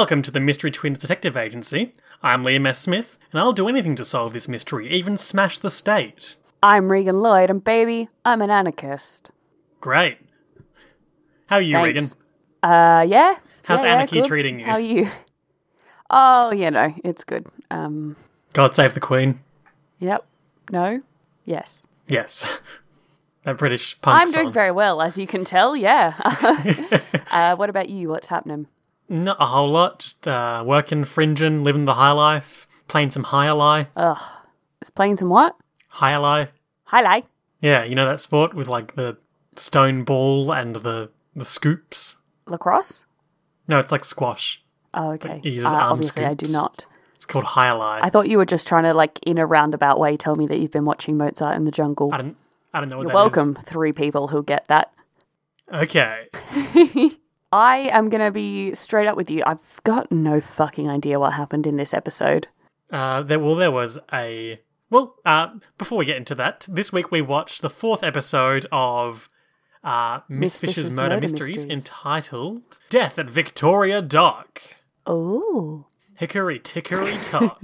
Welcome to the Mystery Twins Detective Agency. I'm Liam S. Smith, and I'll do anything to solve this mystery, even smash the state. I'm Regan Lloyd, and baby, I'm an anarchist. Great. How are you, Thanks. Regan? Yeah. How's anarchy good. treating you? How are you? Oh, it's good. God save the Queen. Yep. No. Yes. Yes. That British punk I'm song. doing very well, as you can tell, yeah. What about you? What's happening? Not a whole lot. Just working, fringing, living the high life, playing some high-lie. It's playing some what? High-lie. Highlight. Yeah, you know that sport with like the stone ball and the scoops? Lacrosse? No, it's like squash. Oh, okay. He uses arm Obviously, I do scoops. not. It's called high-lie. I thought you were just trying to, in a roundabout way, tell me that you've been watching Mozart in the Jungle. I don't know what You're that welcome, 3 people who get that. is. Okay. I am going to be straight up with you. I've got no fucking idea what happened in this episode. There was a... before we get into that, this week we watched the 4th episode of Miss Fisher's Murder Mysteries, entitled Death at Victoria Dock. Oh. Hickory Tickory Tock.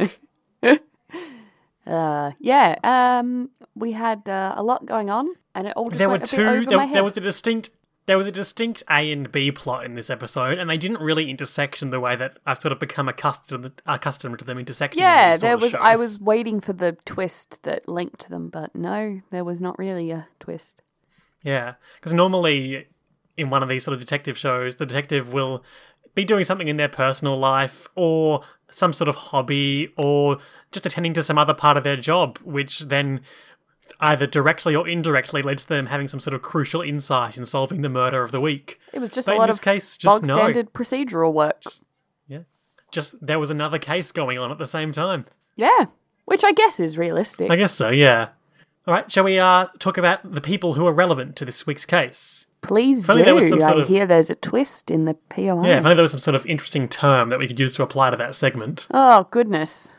We had a lot going on, and it all just There were went a bit over my head. There was a distinct A and B plot in this episode, and they didn't really intersect in the way that I've sort of become accustomed to them intersecting. Yeah, in these sort of shows. I was waiting for the twist that linked them, but no, there was not really a twist. Yeah, because normally in one of these sort of detective shows, the detective will be doing something in their personal life or some sort of hobby or just attending to some other part of their job, which then either directly or indirectly leads to them having some sort of crucial insight in solving the murder of the week. It was just But a in lot this of case, just bog no. standard procedural work. Yeah. Just there was another case going on at the same time. Yeah, which I guess is realistic. I guess so, yeah. All right, shall we talk about the people who are relevant to this week's case? Please If only there was do. some sort I of- hear there's a twist in the POI. Yeah, if only there was some sort of interesting term that we could use to apply to that segment. Oh, goodness.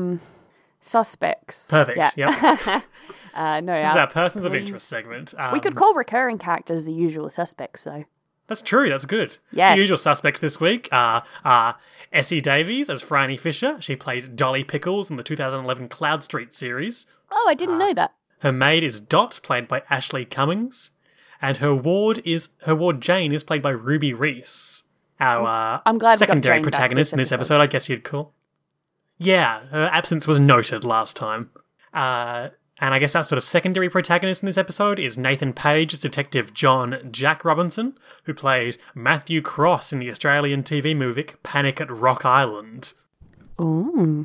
Suspects. Perfect, Yeah. yep. This is our persons of please. interest segment. We could call recurring characters the usual suspects, though. That's true, that's good. Yes. The usual suspects this week are Essie Davies as Franny Fisher. She played Dolly Pickles in the 2011 Cloud Street series. Oh, I didn't know that. Her maid is Dot, played by Ashley Cummings. And her ward Jane is played by Ruby Reese. Our I'm glad we got secondary Jane back protagonist this in this episode. episode, I guess you'd call. Yeah, her absence was noted last time. And I guess our sort of secondary protagonist in this episode is Nathan Page as Detective John Jack Robinson, who played Matthew Cross in the Australian TV movie Panic at Rock Island. Ooh.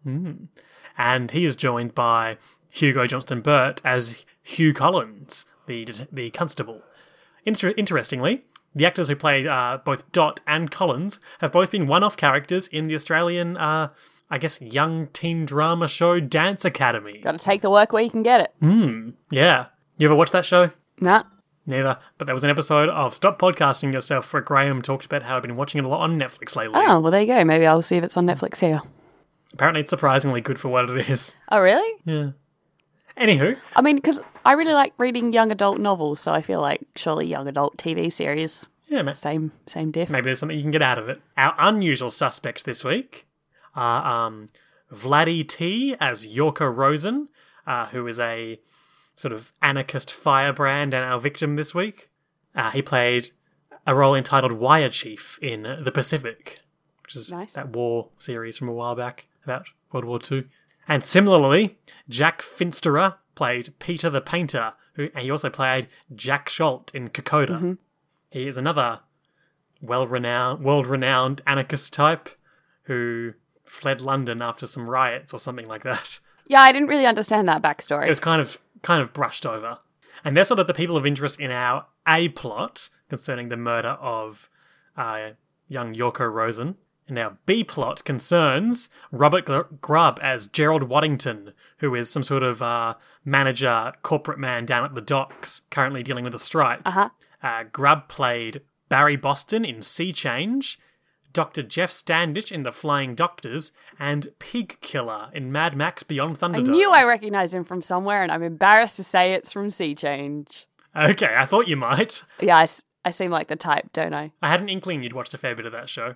And he is joined by Hugo Johnston Burt as Hugh Collins, the constable. Interestingly, the actors who played both Dot and Collins have both been one-off characters in the Australian, young teen drama show Dance Academy. Gotta take the work where you can get it. Yeah. You ever watch that show? Nah. Neither. But there was an episode of Stop Podcasting Yourself where Graham talked about how I've been watching it a lot on Netflix lately. Oh, well, there you go. Maybe I'll see if it's on Netflix here. Apparently it's surprisingly good for what it is. Oh, really? Yeah. Anywho, I mean, because I really like reading young adult novels, so I feel like surely young adult TV series. yeah, man. Same diff. Maybe there's something you can get out of it. Our unusual suspects this week are Vladdy T as Yorka Rosen, who is a sort of anarchist firebrand and our victim this week. He played a role entitled Wire Chief in The Pacific, which is Nice. that war series from a while back about World War II. And similarly, Jack Finsterer played Peter the Painter, and he also played Jack Schult in Kokoda. He is another world-renowned anarchist type who fled London after some riots or something like that. Yeah, I didn't really understand that backstory. It was kind of brushed over. And they're sort of the people of interest in our A plot concerning the murder of young Yorko Rosen. And our B plot concerns Robert Grubb as Gerald Waddington, who is some sort of manager, corporate man down at the docks, currently dealing with a strike. Grubb played Barry Boston in Sea Change, Dr. Jeff Standish in The Flying Doctors, and Pig Killer in Mad Max Beyond I Thunderdome. knew I recognised him from somewhere, and I'm embarrassed to say it's from Sea Change. Okay, I thought you might. Yeah, I seem like the type, don't I? I had an inkling you'd watched a fair bit of that show.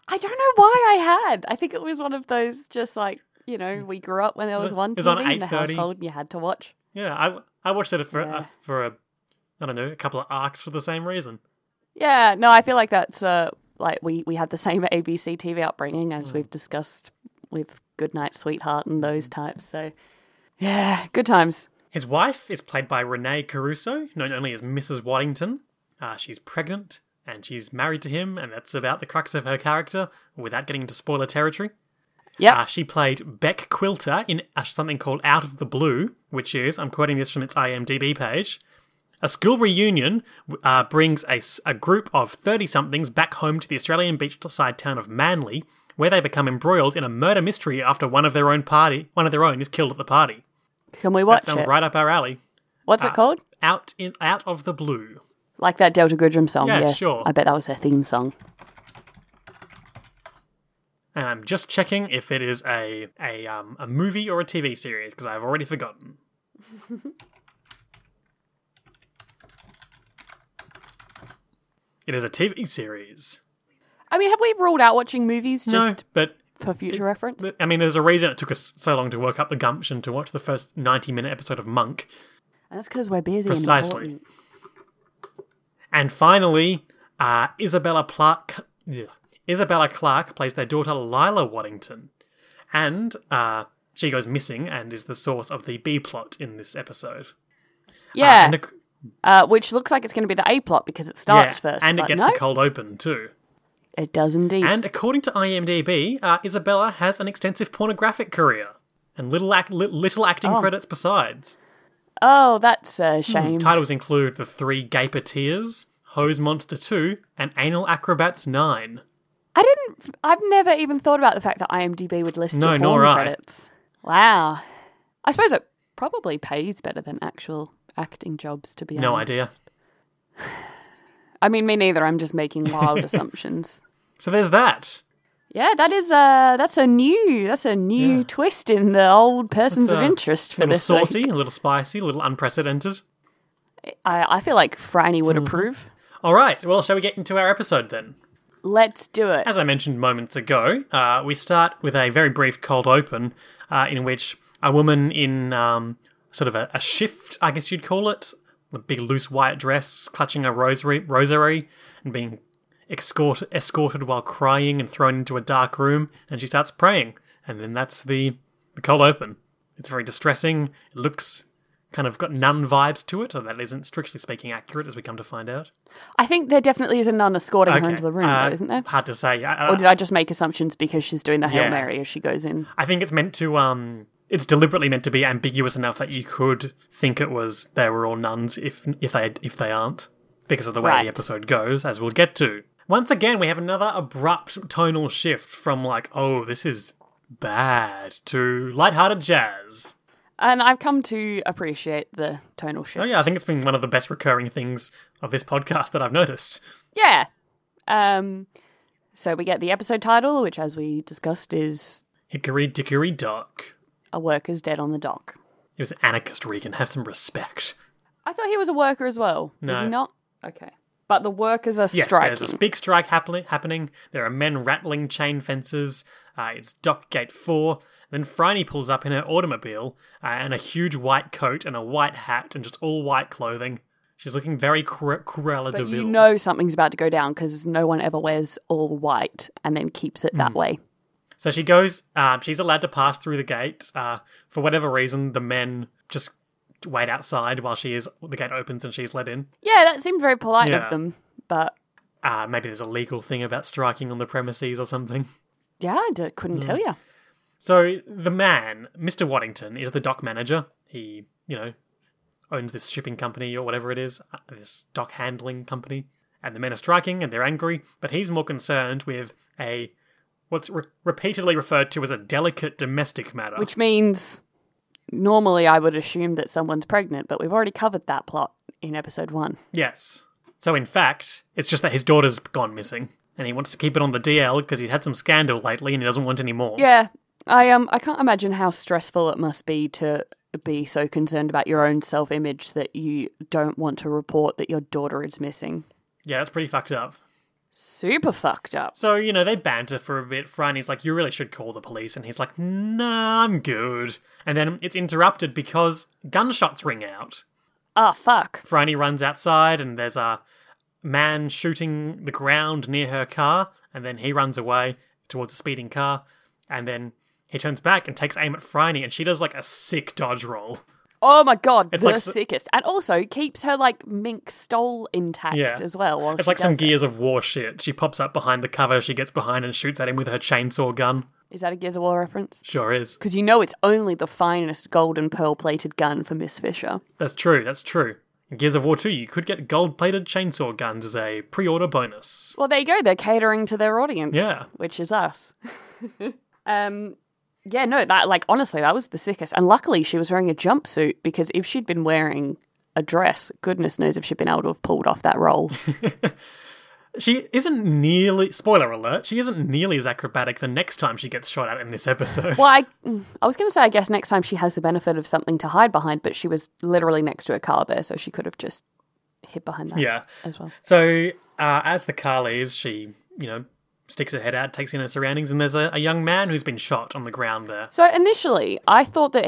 I don't know why I had. I think it was one of those just like, we grew up when there was one It was on TV in the 8:30. household and you had to watch. Yeah, I watched it for Yeah. I don't know, a couple of arcs for the same reason. Yeah, no, I feel like that's like we had the same ABC TV upbringing as we've discussed with Goodnight Sweetheart and those types. So, yeah, good times. His wife is played by Renee Caruso, known only as Mrs. Waddington. She's pregnant and she's married to him, and that's about the crux of her character, without getting into spoiler territory. Yep. She played Beck Quilter in something called Out of the Blue, which is, I'm quoting this from its IMDb page, a school reunion brings a group of 30-somethings back home to the Australian beachside town of Manly, where they become embroiled in a murder mystery after one of their own is killed at the party. Can we watch That sounds it? right up our alley. What's it called? Out of the Blue. Like that Delta Goodrem song, Yeah, yes. sure. I bet that was their theme song. And I'm just checking if it is a movie or a TV series, because I've already forgotten. It is a TV series. I mean, have we ruled out watching movies No, just but for future reference? I mean, there's a reason it took us so long to work up the gumption to watch the first 90-minute episode of Monk. And that's because we're busy Precisely. and important. And finally, Isabella Clarke plays their daughter Lila Waddington. And she goes missing and is the source of the B plot in this episode. Yeah, And which looks like it's going to be the A plot because it starts first. and it but gets no, the cold open too. it does indeed. And according to IMDb, Isabella has an extensive pornographic career and little acting credits besides. Oh, that's a shame. Titles include The Three Gapeteers, Hose Monster 2, and Anal Acrobats 9. I've never even thought about the fact that IMDb would list No, your nor porn I. credits. Wow. I suppose it probably pays better than actual acting jobs, to be honest. No idea. I mean, me neither. I'm just making wild assumptions. So there's that. Yeah, that's a new twist in the old persons of interest A for little this saucy, week. a little spicy, a little unprecedented. I feel like Franny would approve. All right, well, shall we get into our episode then? Let's do it. As I mentioned moments ago, we start with a very brief cold open in which a woman in sort of a shift, I guess you'd call it, a big loose white dress, clutching a rosary and being escorted while crying and thrown into a dark room, and she starts praying. And then that's the cold open. It's very distressing. It looks kind of got nun vibes to it, or that isn't strictly speaking accurate, as we come to find out. I think there definitely is a nun escorting her into the room, though, isn't there? Hard to say. Or did I just make assumptions because she's doing the Hail Yeah. Mary as she goes in? I think it's meant to it's deliberately meant to be ambiguous enough that you could think it was they were all nuns if they aren't, because of the way Right. the episode goes, as we'll get to. Once again, we have another abrupt tonal shift from like, oh, this is bad, to lighthearted jazz. And I've come to appreciate the tonal shift. Oh yeah, I think it's been one of the best recurring things of this podcast that I've noticed. Yeah. So we get the episode title, which, as we discussed, is Hickory Dickory Dock. A Worker's Dead on the Dock. He was an anarchist, Regan. Have some respect. I thought he was a worker as well. No. Is he not? Okay. But the workers are Yes, striking. there's a big strike happening. There are men rattling chain fences. It's Dock Gate 4. Then Phryne pulls up in her automobile and a huge white coat and a white hat and just all white clothing. She's looking very Cruella de But Vil. you know something's about to go down because no one ever wears all white and then keeps it that way. So she goes, she's allowed to pass through the gate. For whatever reason, the men just wait outside while the gate opens and she's let in. Yeah, that seemed very polite Yeah. of them. But Maybe there's a legal thing about striking on the premises or something. yeah, I couldn't tell you. So the man, Mr. Waddington, is the dock manager. He, owns this shipping company or whatever it is, this dock handling company. And the men are striking and they're angry, but he's more concerned with what's repeatedly referred to as a delicate domestic matter. Which means normally I would assume that someone's pregnant, but we've already covered that plot in episode 1. Yes. So in fact, it's just that his daughter's gone missing. And he wants to keep it on the DL because he's had some scandal lately and he doesn't want any more. Yeah, I can't imagine how stressful it must be to be so concerned about your own self-image that you don't want to report that your daughter is missing. Yeah, that's pretty fucked up. Super fucked up. So, they banter for a bit. Phryne's like, you really should call the police. And he's like, nah, I'm good. And then it's interrupted because gunshots ring out. Ah, fuck. Phryne runs outside and there's a man shooting the ground near her car. And then he runs away towards a speeding car. And then he turns back and takes aim at Phryne and she does like a sick dodge roll. Oh my god, It's the like sickest. And also keeps her, like, mink stole intact as well. While It's she like some does it. Gears of War shit. She pops up behind the cover, she gets behind and shoots at him with her chainsaw gun. Is that a Gears of War reference? Sure is. Because you know it's only the finest gold and pearl-plated gun for Miss Fisher. That's true. In Gears of War 2, you could get gold-plated chainsaw guns as a pre-order bonus. Well, there you go. They're catering to their audience. Yeah. Which is us. Yeah, no, that, like, honestly, that was the sickest. And luckily she was wearing a jumpsuit because if she'd been wearing a dress, goodness knows if she'd been able to have pulled off that role. She isn't nearly, spoiler alert, she isn't nearly as acrobatic the next time she gets shot at in this episode. Well, I was going to say, I guess next time she has the benefit of something to hide behind, but she was literally next to a car there, so she could have just hid behind that as well. So, as the car leaves, she, sticks her head out, takes in her surroundings, and there's a young man who's been shot on the ground there. So initially, I thought that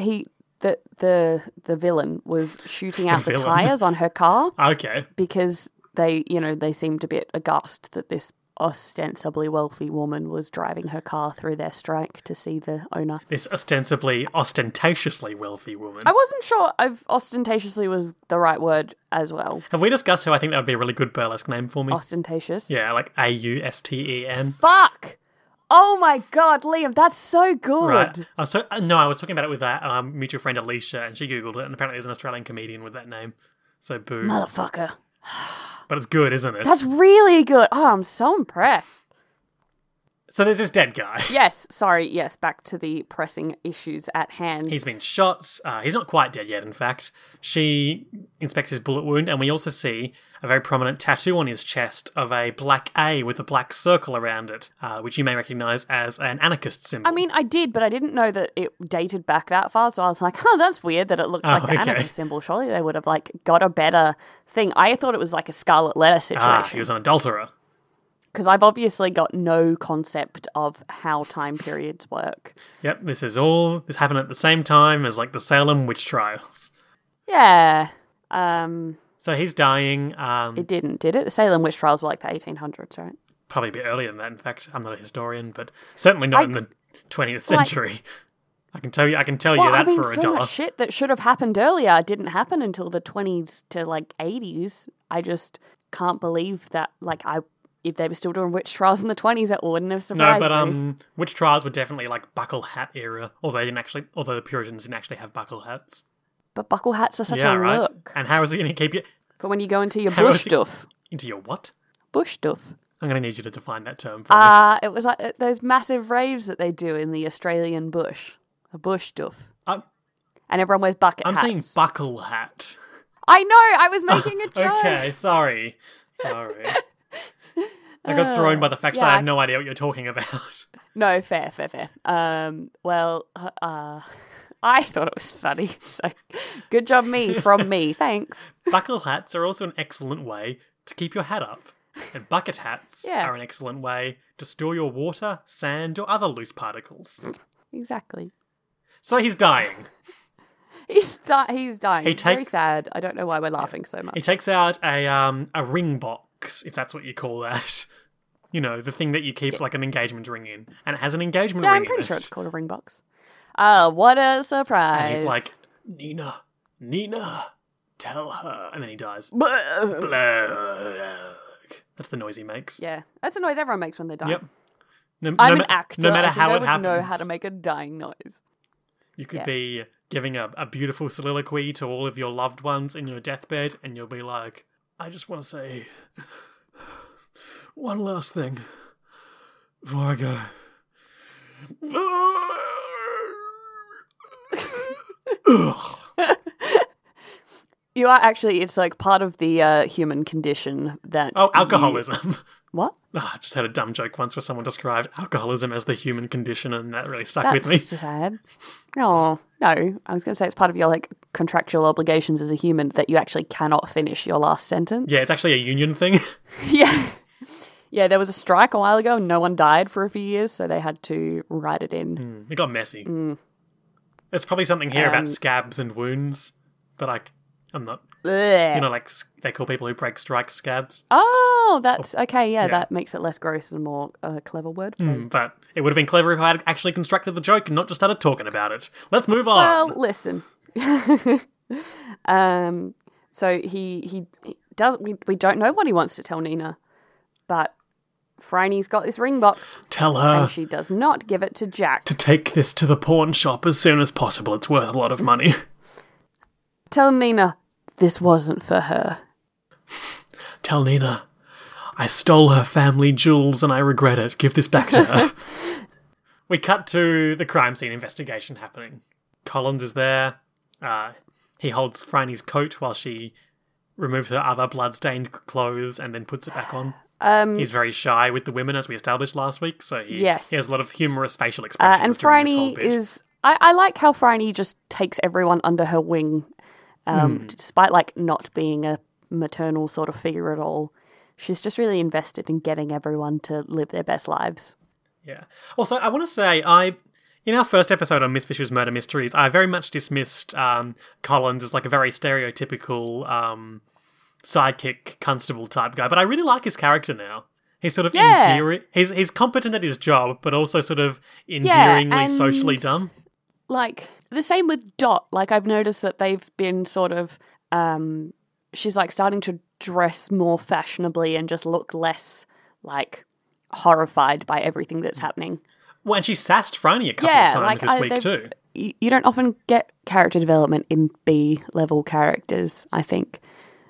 the villain was shooting out the tires on her car Okay. because they seemed a bit aghast that this ostensibly wealthy woman was driving her car through their strike to see the owner. This ostentatiously wealthy woman. I wasn't sure if ostentatiously was the right word as well. Have we discussed how I think that would be a really good burlesque name for me? Ostentatious? Yeah, like Austen. Fuck! Oh my god, Liam, that's so good. Right. I was talking about it with that mutual friend Alicia, and she Googled it, and apparently there's an Australian comedian with that name. So boo. Motherfucker. But it's good, isn't it? That's really good. Oh, I'm so impressed. So there's this dead guy. Yes, back to the pressing issues at hand. He's been shot. He's not quite dead yet, in fact. She inspects his bullet wound, and we also see a very prominent tattoo on his chest of a black A with a black circle around it, which you may recognise as an anarchist symbol. I mean, I did, but I didn't know that it dated back that far, so I was like, that's weird that it looks like the anarchist symbol. Surely they would have, like, got a better thing. I thought it was like a Scarlet Letter situation. He was an adulterer. Because I've obviously got no concept of how time periods work. Yep, this happened at the same time as, like, the Salem witch trials. Yeah. So he's dying. It didn't, did it? The Salem witch trials were like the 1800s, right? Probably a bit earlier than that, in fact. I'm not a historian, but certainly not in the 20th century. I can tell you that for $1. So much shit that should have happened earlier didn't happen until the 20s to, like, 80s. I just can't believe that, like, if they were still doing witch trials in the 20s, it wouldn't have surprised me. Witch trials were definitely like buckle hat era, although the Puritans didn't actually have buckle hats. But buckle hats are such a look. And how is it going to keep you... For when you go into your bush stuff. Into your what? Bush stuff. I'm going to need you to define that term for me. It was like those massive raves that they do in the Australian bush. A bush stuff. And everyone wears bucket hats. I'm saying buckle hat. I know, I was making a joke. Okay, sorry. I got thrown by the fact that I have no idea what you're talking about. No, fair. I thought it was funny, so good job from me, thanks. Buckle hats are also an excellent way to keep your hat up. And bucket hats are an excellent way to store your water, sand, or other loose particles. Exactly. So he's dying. He's dying. Very sad. I don't know why we're laughing so much. He takes out a ring box, if that's what you call that. You know, the thing that you keep like an engagement ring in. And it has an engagement ring in it. Yeah, I'm pretty sure it's called a ring box. What a surprise. And he's like, Nina, tell her. And then he dies. Blurg. That's the noise he makes. Yeah, that's the noise everyone makes when they die. Yep. I'm an actor. No matter how it happens. I would know how to make a dying noise. You could be giving a beautiful soliloquy to all of your loved ones in your deathbed, and you'll be like, I just want to say one last thing before I go. You are actually, it's like part of the human condition that... Oh, alcoholism. What? Oh, I just had a dumb joke once where someone described alcoholism as the human condition, and that really stuck with me. That's sad. Oh, no. I was going to say it's part of your like contractual obligations as a human that you actually cannot finish your last sentence. Yeah, it's actually a union thing. Yeah. Yeah, there was a strike a while ago and no one died for a few years, so they had to write it in. It got messy. There's probably something here about scabs and wounds, but I'm not... like they call people who break strikes scabs. Oh, that's okay. Yeah, that makes it less gross and more clever word. But it would have been clever if I had actually constructed the joke and not just started talking about it. Let's move on. Well, listen. So he does. We don't know what he wants to tell Nina, but Phryne's got this ring box. Tell her. And she does not give it to Jack. To take this to the pawn shop as soon as possible. It's worth a lot of money. Tell Nina this wasn't for her. Tell Nina I stole her family jewels and I regret it. Give this back to her. We cut to the crime scene investigation happening. Collins is there. He holds Phryne's coat while she removes her other blood-stained clothes and then puts it back on. He's very shy with the women, as we established last week, so he has a lot of humorous facial expressions. And during this whole Phryne bit. is... I like how Phryne just takes everyone under her wing, despite not being a maternal sort of figure at all. She's just really invested in getting everyone to live their best lives. Yeah. Also, I want to say, in our first episode on Miss Fisher's Murder Mysteries, I very much dismissed Collins as a very stereotypical sidekick constable type guy, but I really like his character now. He's sort of endearing. He's competent at his job, but also sort of endearingly socially dumb. The same with Dot. I've noticed that they've been sort of... she's starting to dress more fashionably and just look less horrified by everything that's happening. Well, and she sassed Phryne a couple of times this week too. You don't often get character development in B-level characters, I think.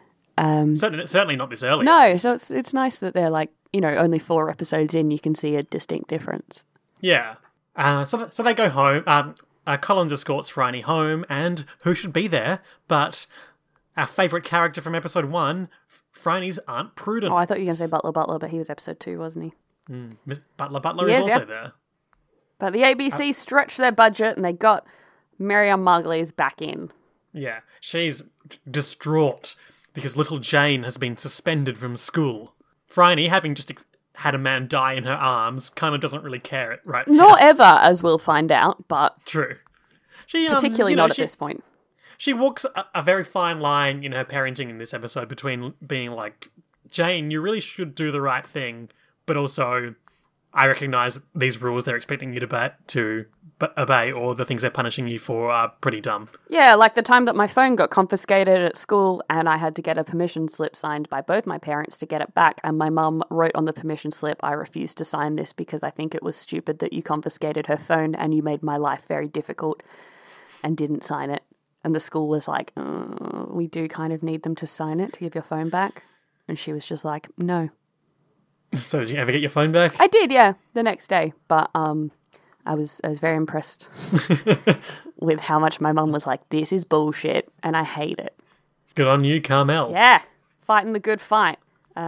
Certainly not this early. No, so it's nice that they're only 4 episodes in, you can see a distinct difference. Yeah. So they go home. Collins escorts Phryne home, and who should be there but our favourite character from episode 1, Phryne's Aunt Prudence. Oh, I thought you were going to say Butler, but he was episode 2, wasn't he? Butler is also there. But the ABC stretched their budget and they got Miriam Margolyes back in. Yeah, she's distraught because little Jane has been suspended from school. Phryne, having just had a man die in her arms, kind of doesn't really care it right now. Not ever, as we'll find out, but... True. She, particularly not at this point. She walks a very fine line in her parenting in this episode between being Jane, you really should do the right thing, but also... I recognise these rules they're expecting you to obey, or the things they're punishing you for are pretty dumb. Yeah, like the time that my phone got confiscated at school and I had to get a permission slip signed by both my parents to get it back, and my mum wrote on the permission slip, "I refuse to sign this because I think it was stupid that you confiscated her phone and you made my life very difficult," and didn't sign it. And the school was like, "We do kind of need them to sign it to give your phone back." And she was just like, "No." So did you ever get your phone back? I did, yeah, the next day. But I was very impressed with how much my mum was like, "This is bullshit," and I hate it. Good on you, Carmel. Yeah, fighting the good fight.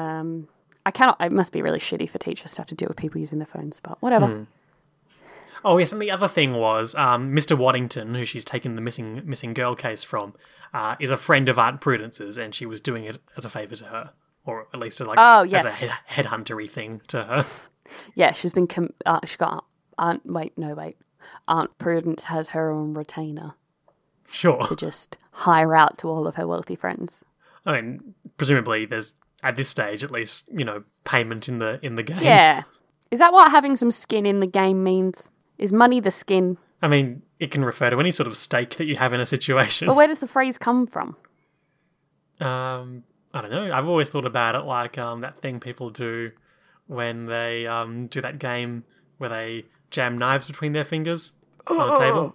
It must be really shitty for teachers to have to deal with people using their phones, but whatever. Oh yes, and the other thing was, Mr. Waddington, who she's taken the missing girl case from, is a friend of Aunt Prudence's, and she was doing it as a favour to her. Or at least as a headhuntery thing to her. Yeah, she's been. She got Aunt Prudence has her own retainer. Sure. To just hire out to all of her wealthy friends. I mean, presumably there's, at this stage at least, payment in the game. Yeah. Is that what having some skin in the game means? Is money the skin? I mean, it can refer to any sort of stake that you have in a situation. But where does the phrase come from? I don't know. I've always thought about it like that thing people do when they do that game where they jam knives between their fingers on a table,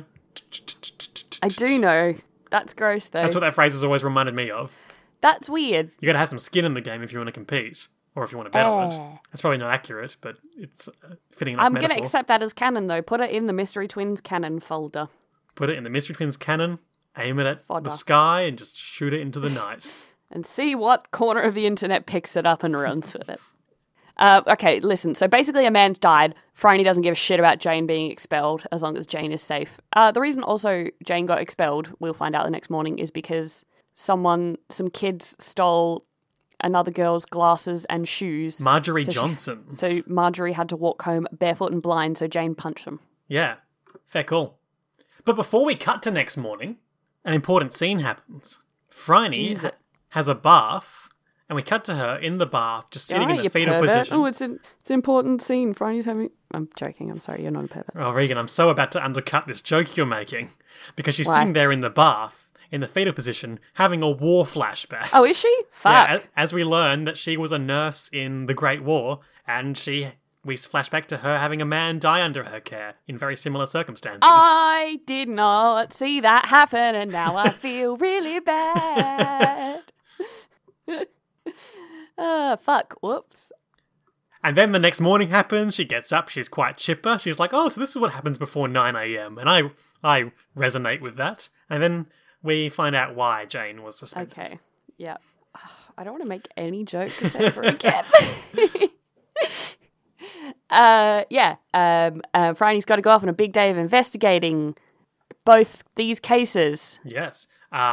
I do know. That's gross, though. That's what that phrase has always reminded me of. That's weird. You got to have some skin in the game if you want to compete, or if you want to bet on it. That's probably not accurate, but it's fitting enough. I'm going to accept that as canon, though. Put it in the Mystery Twins canon folder. Put it in the Mystery Twins canon, aim it at the sky, and just shoot it into the night. And see what corner of the internet picks it up and runs with it. Okay, listen. So basically a man's died. Phryne doesn't give a shit about Jane being expelled as long as Jane is safe. The reason also Jane got expelled, we'll find out the next morning, is because some kids stole another girl's glasses and shoes. Marjorie So she- Johnson's. So Marjorie had to walk home barefoot and blind, so Jane punched him. Yeah, fair call. But before we cut to next morning, an important scene happens. Phryne Use it. has a bath, and we cut to her in the bath, just sitting in the fetal position. Oh, it's an important scene. Phryne's having... I'm joking. I'm sorry. You're not a pervert. Oh, Regan, I'm so about to undercut this joke you're making. Because she's Why? sitting there in the bath, in the fetal position, having a war flashback. Oh, is she? Fuck. Yeah, as we learn that she was a nurse in the Great War, and we flash back to her having a man die under her care in very similar circumstances. I did not see that happen, and now I feel really bad. Fuck. Whoops. And then the next morning happens, she gets up, she's quite chipper. She's like, oh, so this is what happens before 9 a.m. And I resonate with that. And then we find out why Jane was suspended. Okay. Yeah. I don't want to make any jokes ever again. Phryne's got to go off on a big day of investigating both these cases. Yes.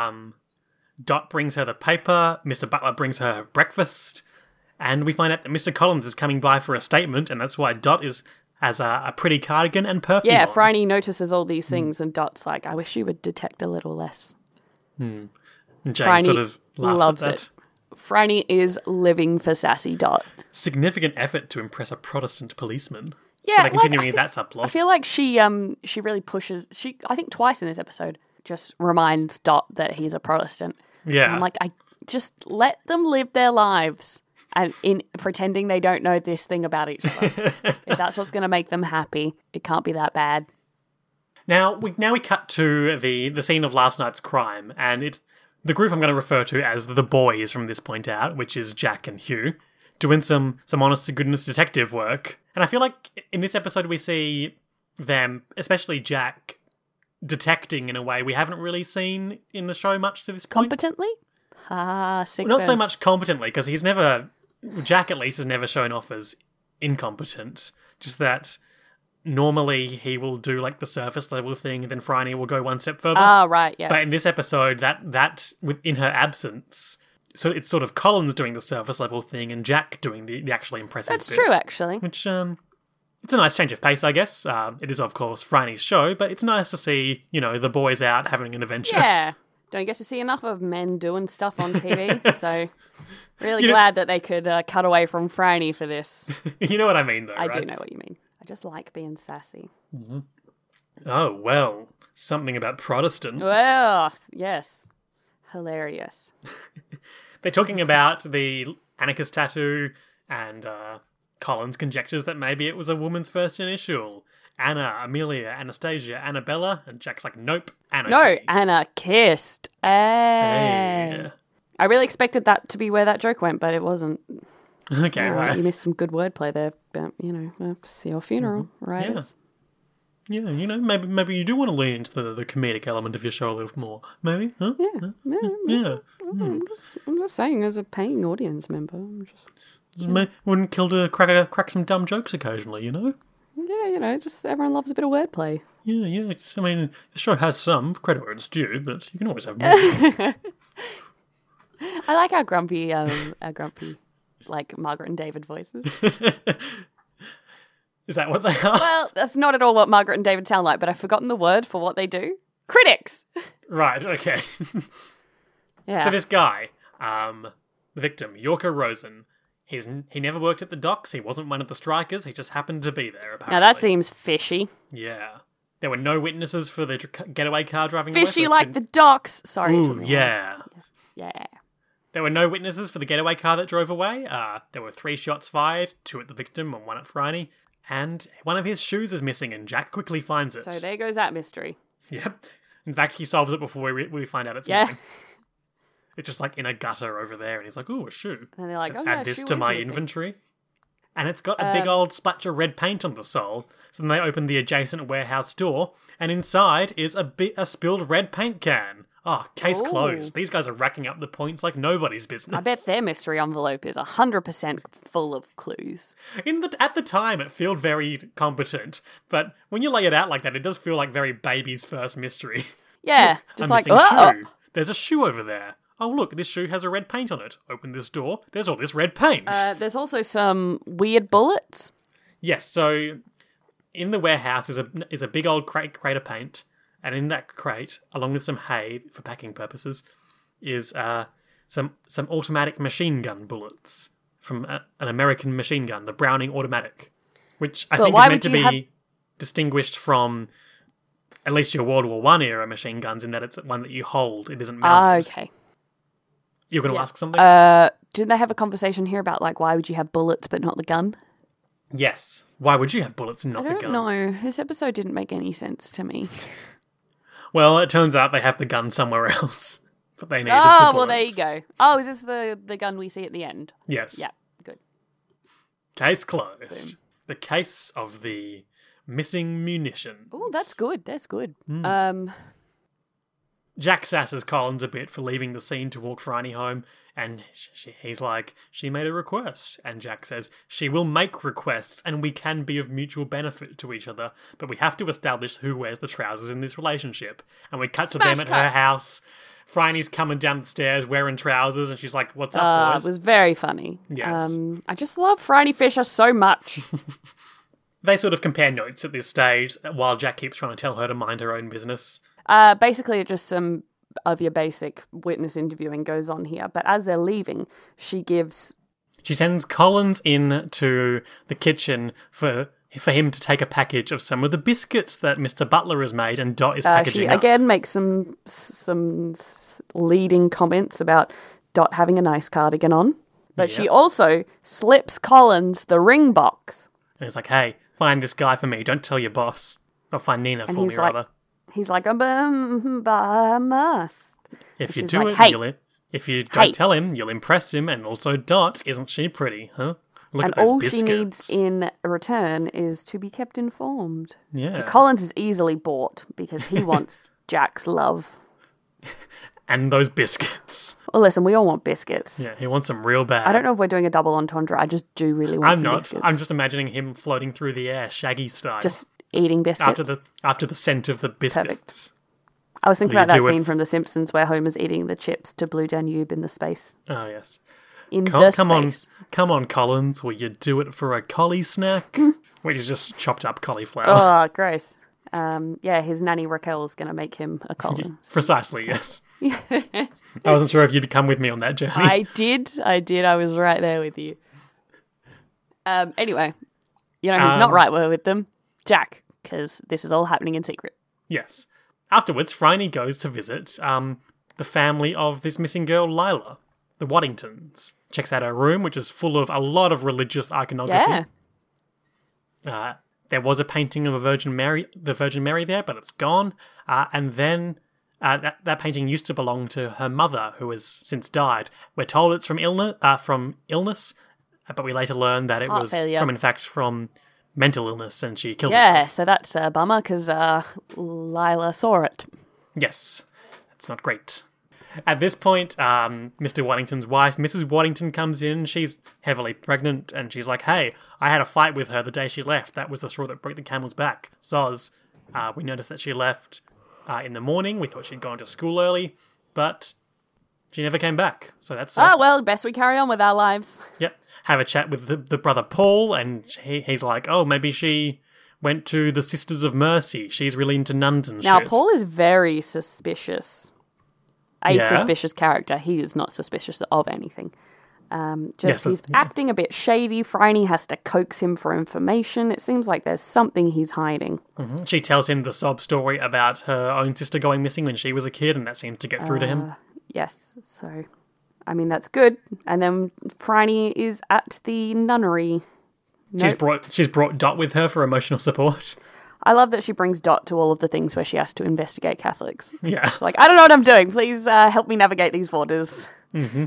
Dot brings her the paper, Mr. Butler brings her breakfast, and we find out that Mr. Collins is coming by for a statement, and that's why Dot has a pretty cardigan and perfume Yeah, on. Phryne notices all these things, and Dot's like, I wish you would detect a little less. And Jane Phryne sort of laughs loves at that. it. Phryne is living for sassy Dot. Significant effort to impress a Protestant policeman. Yeah, So they're like, continuing I that subplot. I feel like she really pushes. I think twice in this episode, just reminds Dot that he's a Protestant. Yeah. And I'm like, I just let them live their lives, and in pretending they don't know this thing about each other. If that's what's going to make them happy, it can't be that bad. Now we cut to the scene of last night's crime, and it's the group I'm going to refer to as the boys from this point out, which is Jack and Hugh, doing some honest to goodness detective work. And I feel like in this episode we see them, especially Jack, detecting in a way we haven't really seen in the show much to this point. Competently? Sick Not so burn. much competently, because Jack at least has never shown off as incompetent. Just that normally he will do like the surface level thing, and then Phryne will go one step further. Right, yes. But in this episode, that in her absence, so it's sort of Collins doing the surface level thing and Jack doing the actually impressive That's bit. true, actually. Which, it's a nice change of pace, I guess. It is, of course, Phryne's show, but it's nice to see, the boys out having an adventure. Yeah. Don't get to see enough of men doing stuff on TV, so really glad that they could cut away from Phryne for this. You know what I mean, though, I right? do know what you mean. I just like being sassy. Oh, well, something about Protestants. Well, yes. Hilarious. They're talking about the anarchist tattoo, and Collins conjectures that maybe it was a woman's first initial. Anna, Amelia, Anastasia, Annabella, and Jack's like, nope, Anna. No, Anna kissed. Hey. I really expected that to be where that joke went, but it wasn't. Okay, right. You missed some good wordplay there, but, it's your funeral, right? Yeah, maybe you do want to lean into the comedic element of your show a little more. Maybe, huh? Yeah. I'm just saying, as a paying audience member, Wouldn't kill to crack some dumb jokes occasionally, just everyone loves a bit of wordplay. Yeah. I mean, the show has some credit where it's due, but you can always have more. I like our grumpy, like Margaret and David voices. Is that what they are? Well, that's not at all what Margaret and David sound like, but I've forgotten the word for what they do. Critics. Right. Okay. Yeah. So this guy, the victim, Yorker Rosen, he never worked at the docks. He wasn't one of the strikers. He just happened to be there. Apparently. Now that seems fishy. Yeah. There were no witnesses for the getaway car driving away. Fishy like the docks. Sorry. Ooh, yeah. Yeah. There were no witnesses for the getaway car that drove away. There were 3 shots fired, 2 at the victim and 1 at Phryne. And one of his shoes is missing, and Jack quickly finds it. So there goes that mystery. Yep. In fact, he solves it before we find out it's missing. It's just like in a gutter over there, and he's like, "Ooh, a shoe." And they're like, "Oh, Add yeah, this shoe to is my missing." inventory. And it's got a big old splotch of red paint on the sole. So then they open the adjacent warehouse door, and inside is a spilled red paint can. Oh, case Ooh. closed. These guys are racking up the points like nobody's business. I bet their mystery envelope is 100% full of clues. At the time, it felt very competent, but when you lay it out like that, it does feel like very baby's first mystery. Yeah, just a like, missing oh, shoe. There's a shoe over there. oh, look, this shoe has a red paint on it. Open this door, there's all this red paint. There's also some weird bullets. Yes, so in the warehouse is a big old crate of paint, and in that crate, along with some hay for packing purposes, is some automatic machine gun bullets from an American machine gun, the Browning automatic, which I think is meant to be distinguished from at least your World War I era machine guns in that it's one that you hold, it isn't mounted. Okay. You're going to ask something? Didn't they have a conversation here about, like, why would you have bullets but not the gun? Yes. Why would you have bullets and not the gun? I don't know. This episode didn't make any sense to me. Well, it turns out they have the gun somewhere else. But they needed the Oh, bullets. well, there you go. Oh, is this the gun we see at the end? Yes. Yeah, good. Case closed. Boom. The case of the missing munitions. Oh, that's good. That's good. Jack sasses Collins a bit for leaving the scene to walk Franny home, and he's like, she made a request. And Jack says, she will make requests, and we can be of mutual benefit to each other, but we have to establish who wears the trousers in this relationship. And we cut to them at her house. Franny's coming down the stairs wearing trousers, and she's like, what's up, boys? It was very funny. Yes. I just love Franny Fisher so much. They sort of compare notes at this stage, while Jack keeps trying to tell her to mind her own business. Basically, just some of your basic witness interviewing goes on here. But as they're leaving, she sends Collins in to the kitchen for him to take a package of some of the biscuits that Mr. Butler has made, and Dot is packaging she up. again makes some leading comments about Dot having a nice cardigan on. But she also slips Collins the ring box. And he's like, hey, find this guy for me. Don't tell your boss. Or find Nina for me, rather. He's like, but I must. If you she's do like, it, hey, if you don't tell him, you'll impress him. And also Dot, isn't she pretty, huh? Look and at those all biscuits. she needs in return is to be kept informed. Yeah. And Collins is easily bought because he wants Jack's love. And those biscuits. Well, listen, we all want biscuits. Yeah, he wants them real bad. I don't know if we're doing a double entendre. I just do really want some biscuits. I'm just imagining him floating through the air, Shaggy style. Just eating biscuits. After the scent of the biscuits. Perfect. I was thinking about that scene from The Simpsons where Homer's eating the chips to Blue Danube in the space. Oh, yes. Come on, Collins. Will you do it for a collie snack? Which is just chopped up cauliflower. Oh, gross. His nanny Raquel's going to make him a collie. Precisely, yes. I wasn't sure if you'd come with me on that journey. I did. I was right there with you. Anyway, you know who's not right with them? Jack, because this is all happening in secret. Yes. Afterwards, Franny goes to visit the family of this missing girl, Lila, the Waddingtons. Checks out her room, which is full of a lot of religious iconography. Yeah. There was a painting of the Virgin Mary there, but it's gone. And then that painting used to belong to her mother, who has since died. We're told it's from illness, but we later learn that it was from mental illness, and she killed herself. Yeah, so that's a bummer, because Lila saw it. Yes, that's not great. At this point, Mr. Waddington's wife, Mrs. Waddington, comes in. She's heavily pregnant, and she's like, hey, I had a fight with her the day she left. That was the straw that broke the camel's back. Soz, we noticed that she left in the morning. We thought she'd gone to school early, but she never came back. So that's best we carry on with our lives. Yep. Have a chat with the brother Paul, and he's like, oh, maybe she went to the Sisters of Mercy. She's really into nuns and shit. Now, Paul is very suspicious. Suspicious character. He is not suspicious of anything. He's acting a bit shady. Franny has to coax him for information. It seems like there's something he's hiding. Mm-hmm. She tells him the sob story about her own sister going missing when she was a kid, and that seems to get through to him. Yes, so, I mean, that's good. And then Franny is at the nunnery. She's brought Dot with her for emotional support. I love that she brings Dot to all of the things where she has to investigate Catholics. Yeah. She's like, I don't know what I'm doing. Please help me navigate these waters. Mm-hmm.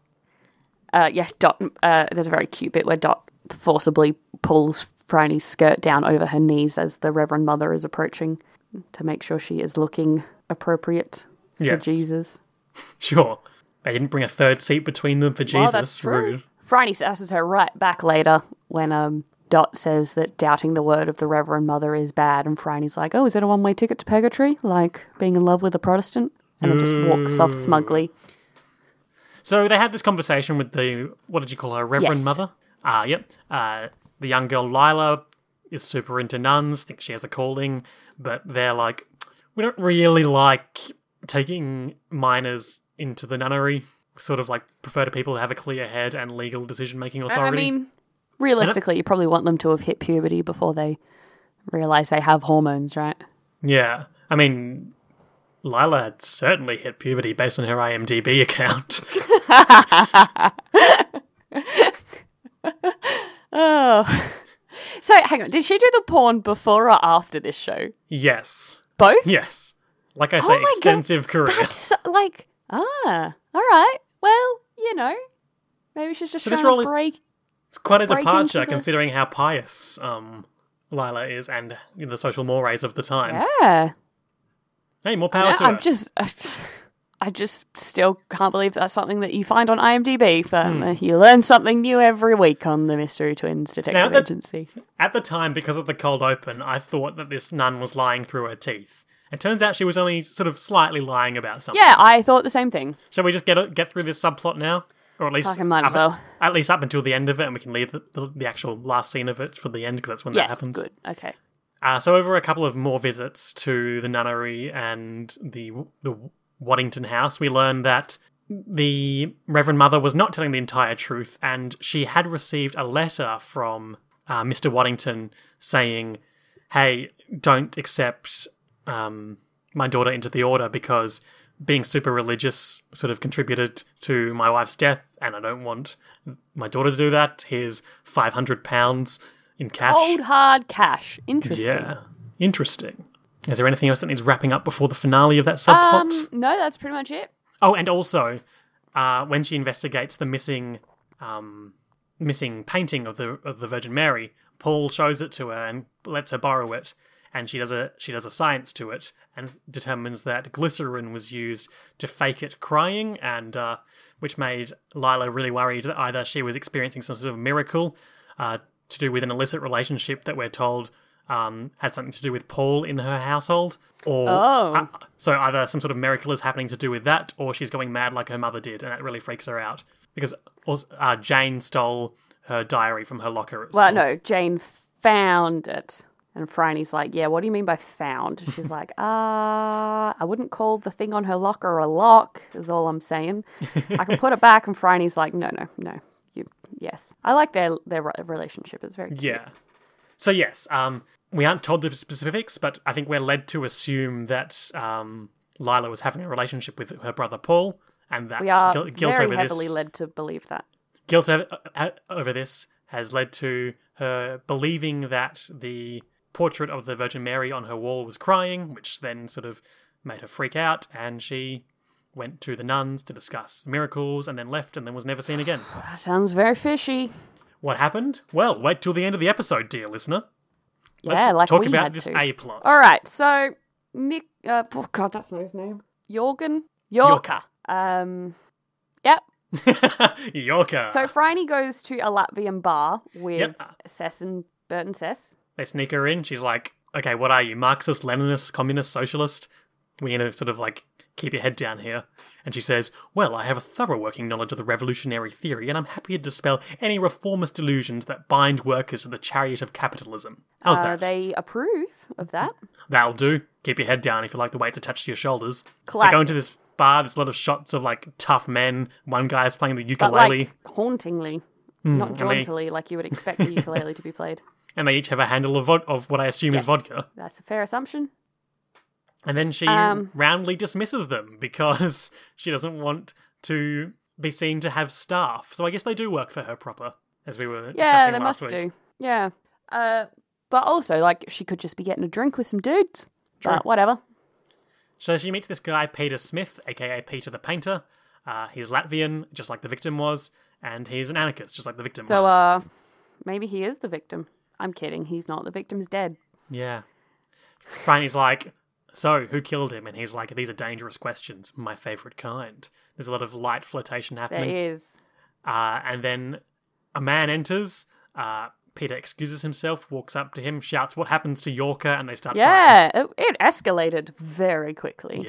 Dot, there's a very cute bit where Dot forcibly pulls Franny's skirt down over her knees as the Reverend Mother is approaching to make sure she is looking appropriate for Jesus. Sure. They didn't bring a third seat between them for Jesus. Well, that's true. Rude. Franny sasses her right back later when Dot says that doubting the word of the Reverend Mother is bad, and Franny's like, oh, is that a one-way ticket to purgatory? Like being in love with a Protestant? And then just walks off smugly. So they had this conversation with what did you call her, Reverend Yes. Mother? Yep. The young girl Lila is super into nuns, thinks she has a calling, but they're like, we don't really like taking minors into the nunnery. Sort of like prefer to people who have a clear head and legal decision-making authority. I mean, realistically, you probably want them to have hit puberty before they realise they have hormones, right? Yeah. I mean, Lila had certainly hit puberty based on her IMDb account. Oh. So, hang on. Did she do the porn before or after this show? Yes. Both? Yes. Like I say, my God, extensive career. That's so, like, all right. Well, you know, maybe she's just So this trying role to break. It's quite a break departure into the- considering how pious Lila is and the social mores of the time. Yeah. Hey, more power to her. I just still can't believe that's something that you find on IMDb. But you learn something new every week on the Mystery Twins Detective Agency. At the time, because of the cold open, I thought that this nun was lying through her teeth. It turns out she was only sort of slightly lying about something. Yeah, I thought the same thing. Shall we just get through this subplot now? Or at least Fucking might as well. At least up until the end of it, and we can leave the actual last scene of it for the end, because that's when that Yes, happens. good. Okay. So over a couple of more visits to the nunnery and the Waddington house, we learn that the Reverend Mother was not telling the entire truth, and she had received a letter from Mr. Waddington saying, hey, don't accept my daughter into the order because being super religious sort of contributed to my wife's death, and I don't want my daughter to do that. Here's £500 in cash. Cold hard cash. Interesting. Yeah. Interesting. Is there anything else that needs wrapping up before the finale of that subplot? No, that's pretty much it. Oh, and also, when she investigates the missing painting of the Virgin Mary, Paul shows it to her and lets her borrow it, and she does a science to it and determines that glycerin was used to fake it crying, and which made Lila really worried that either she was experiencing some sort of miracle to do with an illicit relationship that we're told had something to do with Paul in her household, or so either some sort of miracle is happening to do with that, or she's going mad like her mother did, and that really freaks her out because Jane stole her diary from her locker at Well, school. no, Jane found it. And Franny's like, yeah, what do you mean by found? And she's like, I wouldn't call the thing on her locker a lock, is all I'm saying. I can put it back. And Franny's like, no. Yes. I like their relationship. It's very cute. Yeah. So yes, we aren't told the specifics, but I think we're led to assume that Lila was having a relationship with her brother Paul, and that We are guilt very over heavily this led to believe that. guilt over this has led to her believing that the portrait of the Virgin Mary on her wall was crying, which then sort of made her freak out, and she went to the nuns to discuss miracles and then left and then was never seen again. That sounds very fishy. What happened? Well, wait till the end of the episode, dear listener. Yeah, like talk we about had this to. A-plot. All right, so Nick... oh, God, that's not his name. Yorka. Yep. Yorka. So Franny goes to a Latvian bar with Yep. Sess and Bert and Sess. They sneak her in. She's like, okay, what are you? Marxist, Leninist, communist, socialist? We're going to sort of like keep your head down here. And she says, well, I have a thorough working knowledge of the revolutionary theory, and I'm happy to dispel any reformist delusions that bind workers to the chariot of capitalism. How's that? They approve of that. That'll do. Keep your head down if you like the weights attached to your shoulders. Classic. They go into this bar, there's a lot of shots of like tough men. One guy's playing the But ukulele. like hauntingly, not jauntily, like you would expect the ukulele to be played. And they each have a handle of, of what I assume is Yes. vodka. That's a fair assumption. And then she roundly dismisses them because she doesn't want to be seen to have staff. So I guess they do work for her proper, as we were Yeah, discussing they last must week. do. Yeah. But also, like, she could just be getting a drink with some dudes. True. But whatever. So she meets this guy, Peter Smith, aka Peter the Painter. He's Latvian, just like the victim was, and he's an anarchist, just like the victim So, was. maybe he is the victim. I'm kidding. He's not. The victim's dead. Yeah. Franny's like, so, who killed him? And he's like, these are dangerous questions, my favourite kind. There's a lot of light flirtation There happening. is. And then a man enters. Peter excuses himself, walks up to him, shouts, what happens to Yorka? And they start fighting. Yeah, it escalated very quickly. Yeah.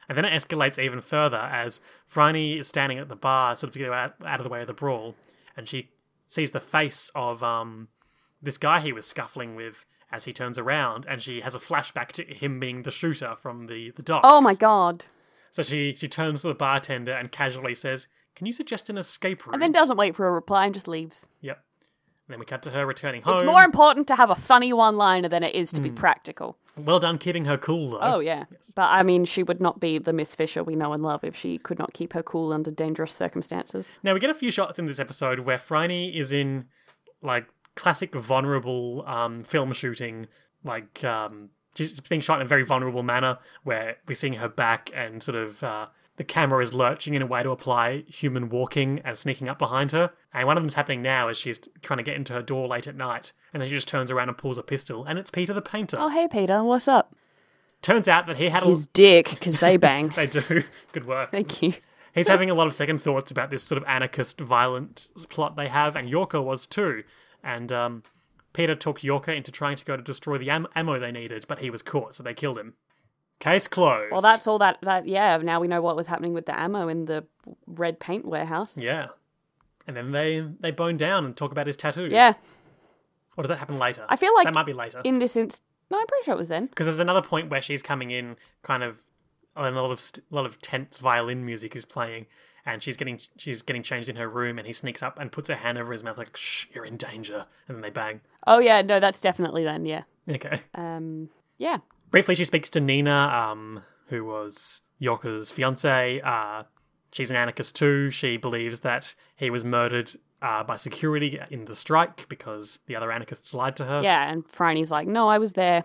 And then it escalates even further as Phryne is standing at the bar, sort of to get out of the way of the brawl, and she sees the face of this guy he was scuffling with as he turns around, and she has a flashback to him being the shooter from the docks. Oh my god. So she turns to the bartender and casually says, "Can you suggest an escape route?" And then doesn't wait for a reply and just leaves. Yep. And then we cut to her returning home. It's more important to have a funny one-liner than it is to be practical. Well done keeping her cool, though. Oh, yeah. Yes. But, I mean, she would not be the Miss Fisher we know and love if she could not keep her cool under dangerous circumstances. Now, we get a few shots in this episode where Phryne is in, like, classic vulnerable film shooting, like, she's being shot in a very vulnerable manner where we're seeing her back and sort of the camera is lurching in a way to apply human walking and sneaking up behind her. And one of them's happening now as she's trying to get into her door late at night. And then she just turns around and pulls a pistol, and it's Peter the painter. Oh, hey, Peter, what's up? Turns out that he had His dick, because they bang. They do. Good work. Thank you. He's having a lot of second thoughts about this sort of anarchist, violent plot they have, and Yorker was too. And Peter talked Yorker into trying to go to destroy the ammo they needed, but he was caught, so they killed him. Case closed. Well, that's all that, yeah, now we know what was happening with the ammo in the red paint warehouse. Yeah. And then they bone down and talk about his tattoos. Yeah. Or does that happen later? I feel like that might be later. in this no, I'm pretty sure it was then. Because there's another point where she's coming in, kind of, and a lot of tense violin music is playing, and she's getting changed in her room, and he sneaks up and puts her hand over his mouth like, "Shh, you're in danger," and then they bang. Oh yeah, no, that's definitely then. Yeah. Okay. Yeah. Briefly, she speaks to Nina, who was Yorker's fiance. She's an anarchist too. She believes that he was murdered by security in the strike because the other anarchists lied to her. Yeah, and Phryne's like, no, I was there.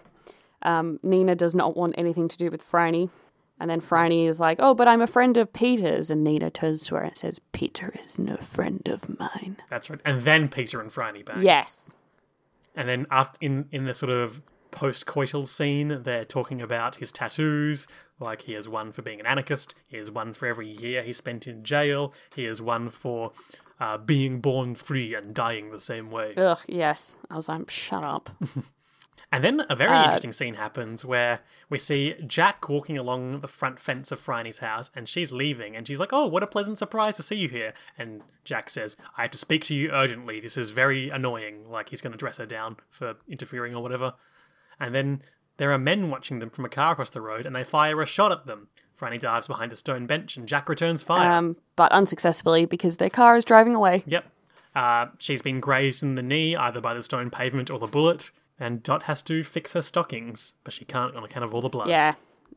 Nina does not want anything to do with Phryne. And then Phryne is like, oh, but I'm a friend of Peter's. And Nina turns to her and says, Peter is no friend of mine. That's right. And then Peter and Phryne bang. Yes. And then after, in the sort of post-coital scene, they're talking about his tattoos. Like, he has one for being an anarchist. He has one for every year he spent in jail. He has one for being born free and dying the same way. Ugh, yes. I was like, shut up. And then a very interesting scene happens where we see Jack walking along the front fence of Phryne's house, and she's leaving, and she's like, oh, what a pleasant surprise to see you here. And Jack says, I have to speak to you urgently. This is very annoying. Like, he's going to dress her down for interfering or whatever. And then there are men watching them from a car across the road, and they fire a shot at them. Phryne dives behind a stone bench, and Jack returns fire. But unsuccessfully, because their car is driving away. Yep. She's been grazed in the knee, either by the stone pavement or the bullet. And Dot has to fix her stockings, but she can't on account of all the blood. Yeah.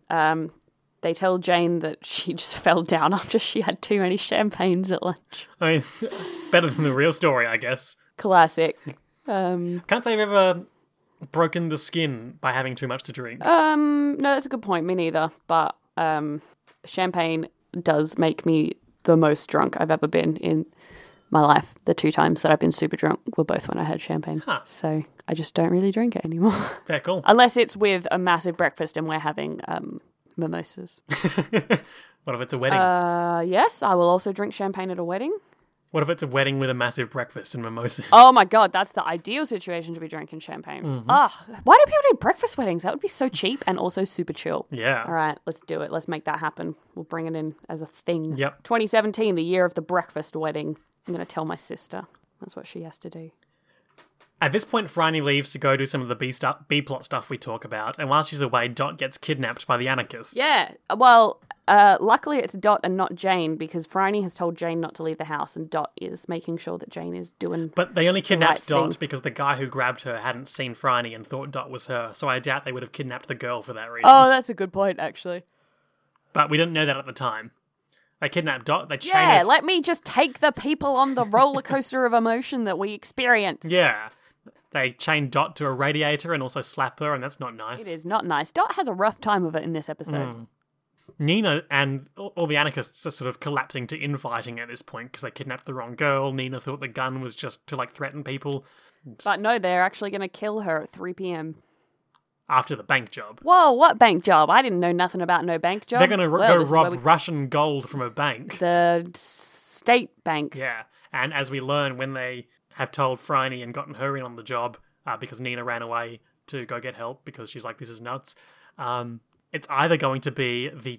They tell Jane that she just fell down after she had too many champagnes at lunch. I mean, better than the real story, I guess. Classic. Can't say I've ever broken the skin by having too much to drink. No, that's a good point. Me neither. But champagne does make me the most drunk I've ever been in my life. The 2 times that I've been super drunk were both when I had champagne. Huh. So I just don't really drink it anymore. Fair cool. Unless it's with a massive breakfast and we're having mimosas. What if it's a wedding? Yes, I will also drink champagne at a wedding. What if it's a wedding with a massive breakfast and mimosas? Oh my god, that's the ideal situation to be drinking champagne. Mm-hmm. Why do people do breakfast weddings? That would be so cheap and also super chill. Yeah. All right, let's do it. Let's make that happen. We'll bring it in as a thing. Yep. 2017, the year of the breakfast wedding. I'm going to tell my sister. That's what she has to do. At this point, Phryne leaves to go do some of the B-plot stuff we talk about, and while she's away, Dot gets kidnapped by the anarchists. Yeah, well, luckily it's Dot and not Jane, because Phryne has told Jane not to leave the house, and Dot is making sure that Jane is doing But they only kidnapped the right Dot thing. because the guy who grabbed her hadn't seen Phryne and thought Dot was her, so I doubt they would have kidnapped the girl for that reason. Oh, that's a good point, actually. But we didn't know that at the time. They kidnapped Dot, they chained Yeah, her... let me just take the people on the roller coaster of emotion that we experience. Yeah. They chained Dot to a radiator and also slap her, and that's not nice. It is not nice. Dot has a rough time of it in this episode. Nina and all the anarchists are sort of collapsing to infighting at this point because they kidnapped the wrong girl. Nina thought the gun was just to, like, threaten people. But no, they're actually going to kill her at 3 p.m. After the bank job. Whoa, what bank job? I didn't know nothing about no bank job. They're going to Well, go this is where rob Russian gold from a bank. The state bank. Yeah, and as we learn, when they have told Phryne and gotten her in on the job, because Nina ran away to go get help because she's like, this is nuts, it's either going to be the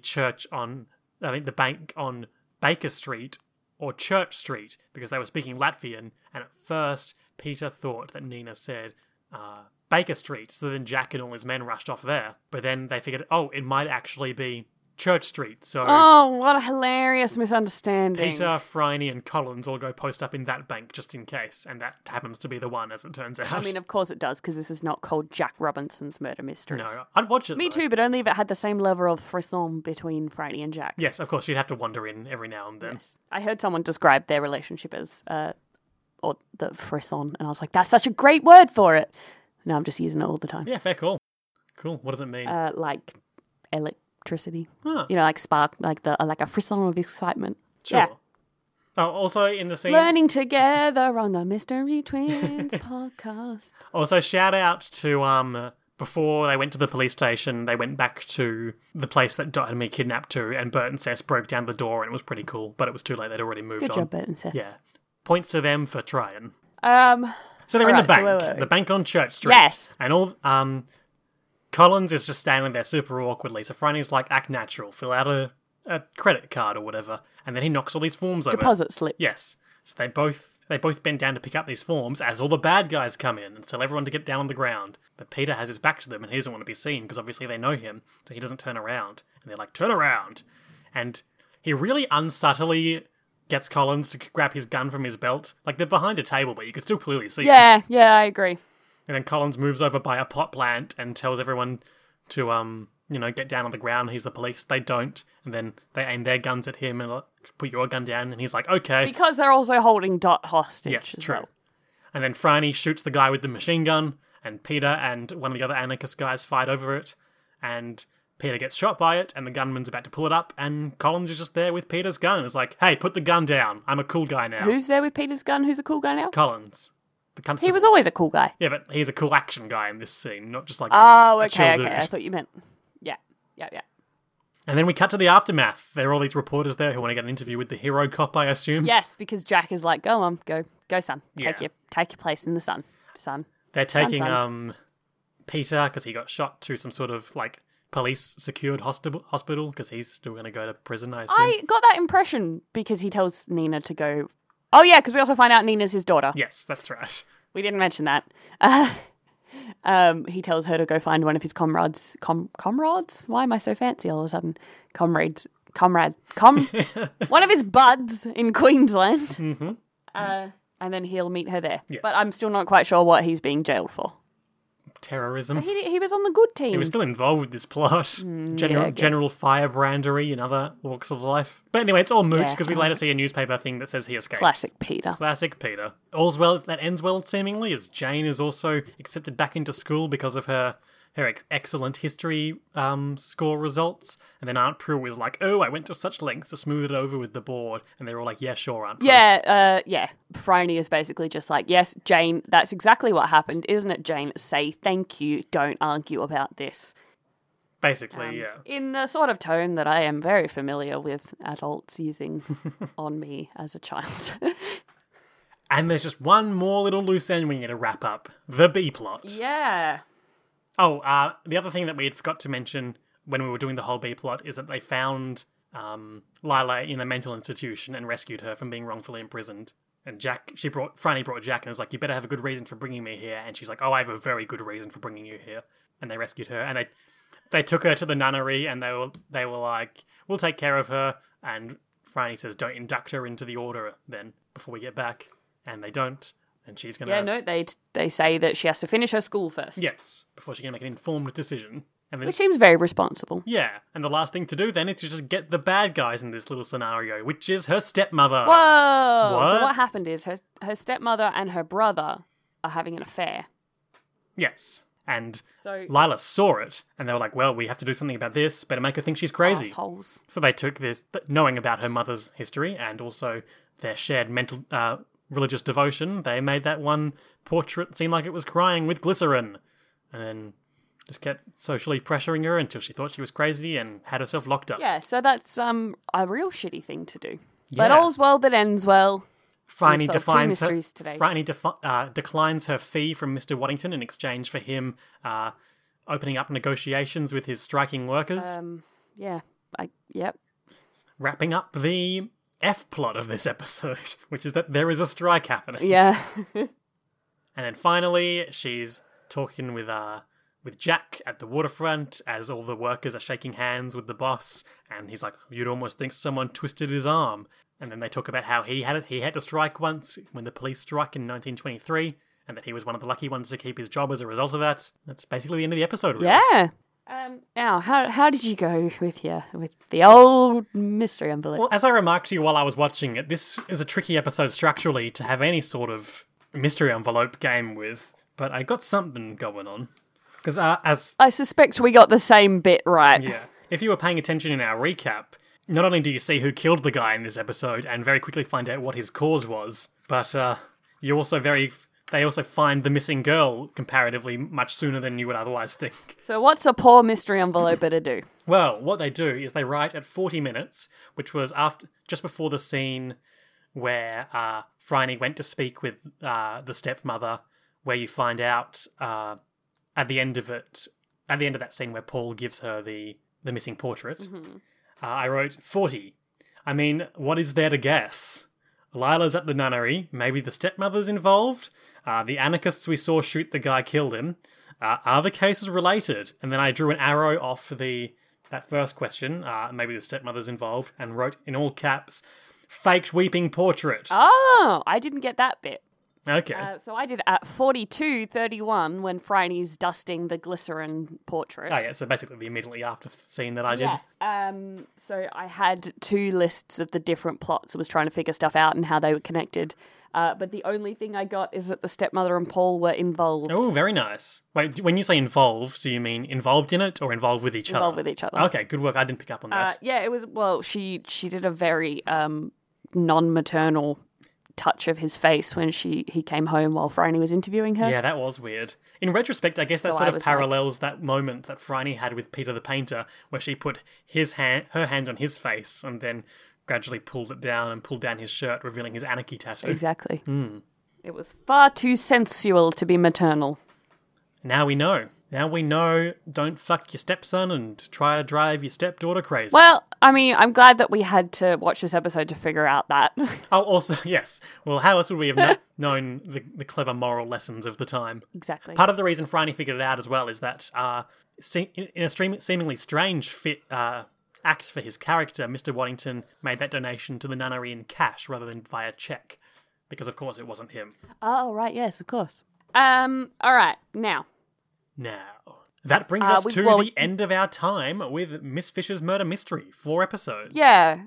the bank on Baker Street or Church Street, because they were speaking Latvian, and at first Peter thought that Nina said Baker Street, so then Jack and all his men rushed off there. But then they figured, it might actually be Church Street, so... Oh, what a hilarious misunderstanding. Peter, Phryne, and Collins all go post up in that bank just in case, and that happens to be the one, as it turns out. I mean, of course it does, because this is not called Jack Robinson's Murder Mysteries. No, I'd watch it, Me though. too, but only if it had the same level of frisson between Phryne and Jack. Yes, of course, you'd have to wander in every now and then. Yes. I heard someone describe their relationship as, or the frisson, and I was like, that's such a great word for it. No, I'm just using it all the time. Yeah, fair call. Cool. What does it mean? Like electricity. Huh. You know, like spark, like a frisson of excitement. Sure. Yeah. Oh, also in the scene... Learning together on the Mystery Twins podcast. Also, shout out to, before they went to the police station, they went back to the place that Dot had been kidnapped to, and Bert and Cess broke down the door, and it was pretty cool, but it was too late, they'd already moved Good on. job, Bert and Seth. Yeah. Points to them for trying. So they're in the bank, the bank on Church Street. Yes. And Collins is just standing there super awkwardly, so Phryne's like, act natural, fill out a credit card or whatever, and then he knocks all these forms over. Deposit slip. Yes. So they both bend down to pick up these forms as all the bad guys come in and tell everyone to get down on the ground. But Peter has his back to them and he doesn't want to be seen because obviously they know him, so he doesn't turn around. And they're like, turn around! And he really unsubtly gets Collins to grab his gun from his belt. Like, they're behind a table, but you can still clearly see it. Yeah, I agree. And then Collins moves over by a pot plant and tells everyone to, get down on the ground. He's the police. They don't. And then they aim their guns at him and put your gun down. And he's like, okay. Because they're also holding Dot hostage Yes, as true. well. And then Phryne shoots the guy with the machine gun, and Peter and one of the other anarchist guys fight over it, and Peter gets shot by it, and the gunman's about to pull it up, and Collins is just there with Peter's gun, and is like, hey, put the gun down, I'm a cool guy now. Who's there with Peter's gun? Who's a cool guy now? Collins. The constable. He was always a cool guy. Yeah, but he's a cool action guy in this scene, not just like Oh, a chill okay. dude. I thought you meant... Yeah. And then we cut to the aftermath. There are all these reporters there who want to get an interview with the hero cop, I assume. Yes, because Jack is like, go on, go son. Yeah. Take your place in the sun. Son. They're taking Son. Peter, because he got shot, to some sort of, like, police-secured hospital, because he's still going to go to prison, I assume. I got that impression because he tells Nina to go... Oh, yeah, because we also find out Nina's his daughter. Yes, that's right. We didn't mention that. He tells her to go find one of his comrades. Comrades? Why am I so fancy all of a sudden? One of his buds in Queensland. Mm-hmm. And then he'll meet her there. Yes. But I'm still not quite sure what he's being jailed for. Terrorism. He was on the good team. He was still involved with this plot. I guess. General firebrandery in other walks of life. But anyway, it's all moot Yeah. because we later see a newspaper thing that says he escaped. Classic Peter. Classic Peter. All's well that ends well, seemingly, as Jane is also accepted back into school because of her excellent history score results. And then Aunt Prue is like, oh, I went to such lengths to smooth it over with the board. And they're all like, yeah, sure, Aunt Prue. Yeah. Phryne is basically just like, yes, Jane, that's exactly what happened, isn't it, Jane? Say thank you, don't argue about this. Basically, yeah. In the sort of tone that I am very familiar with adults using on me as a child. And there's just one more little loose end we need to wrap up. The B-plot. Yeah. Oh, the other thing that we had forgot to mention when we were doing the whole B-plot is that they found Lila in a mental institution and rescued her from being wrongfully imprisoned. And Phryne brought Jack and was like, you better have a good reason for bringing me here. And she's like, oh, I have a very good reason for bringing you here. And they rescued her. And they took her to the nunnery and they were like, we'll take care of her. And Phryne says, don't induct her into the order then before we get back. And they don't. And she's going to... Yeah, no, they say that she has to finish her school first. Yes, before she can make an informed decision. And then, Which seems very responsible. yeah, and the last thing to do then is to just get the bad guys in this little scenario, which is her stepmother. Whoa! What? So what happened is her stepmother and her brother are having an affair. Yes. And So Lila saw it, and they were like, well, we have to do something about this, better make her think she's crazy. assholes. So they took this, knowing about her mother's history and also their shared mental religious devotion, they made that one portrait seem like it was crying with glycerin. And then just kept socially pressuring her until she thought she was crazy and had herself locked up. Yeah, so that's a real shitty thing to do. But Yeah. all's well that ends well. Phryne We've solved two mysteries today. declines her fee from Mr. Waddington in exchange for him opening up negotiations with his striking workers. Yeah. Yep. Wrapping up the F plot of this episode, which is that there is a strike happening. Yeah. And then finally, she's talking with Jack at the waterfront as all the workers are shaking hands with the boss, and he's like, "You'd almost think someone twisted his arm." And then they talk about how he had to strike once when the police struck in 1923, and that he was one of the lucky ones to keep his job as a result of that. That's basically the end of the episode, really. Yeah. Now, how did you go with the old mystery envelope? Well, as I remarked to you while I was watching it, this is a tricky episode structurally to have any sort of mystery envelope game with, but I got something going on. Because I suspect we got the same bit right. Yeah. If you were paying attention in our recap, not only do you see who killed the guy in this episode and very quickly find out what his cause was, but they also find the missing girl comparatively much sooner than you would otherwise think. So what's a poor mystery enveloper to do? Well, what they do is they write at 40 minutes, which was just before the scene where Phryne went to speak with the stepmother, where you find out at the end of that scene where Paul gives her the missing portrait. Mm-hmm. I wrote 40. I mean, what is there to guess? Lila's at the nunnery. Maybe the stepmother's involved. The anarchists we saw shoot the guy killed him. Are the cases related? And then I drew an arrow off that first question. Maybe the stepmother's involved, and wrote in all caps, "Faked weeping portrait." Oh, I didn't get that bit. Okay. So I did at 42:31 when Phryne's dusting the glycerin portrait. Oh yeah, so basically the immediately after scene that I did. Yes. So I had two lists of the different plots. I was trying to figure stuff out and how they were connected. But the only thing I got is that the stepmother and Paul were involved. Oh, very nice. Wait, when you say involved, do you mean involved in it or involved with each other? Involved with each other. Okay, good work. I didn't pick up on that. Yeah, it was, well, she did a very non-maternal touch of his face when he came home while Phryne was interviewing her. Yeah, that was weird. In retrospect, I guess that sort of parallels that moment that Phryne had with Peter the Painter, where she put her hand on his face and then gradually pulled it down and pulled down his shirt, revealing his anarchy tattoo. Exactly. It was far too sensual to be maternal. Now we know. Don't fuck your stepson and try to drive your stepdaughter crazy. Well, I mean, I'm glad that we had to watch this episode to figure out that. Oh, also, yes. Well, how else would we have known the clever moral lessons of the time? Exactly. Part of the reason Phryne figured it out as well is that in a seemingly strange act for his character, Mr. Waddington made that donation to the nunnery in cash rather than via cheque. Because, of course, it wasn't him. Oh, right, yes, of course. All right, Now, that brings us to the end of our time with Miss Fisher's Murder Mystery. 4 episodes. Yeah.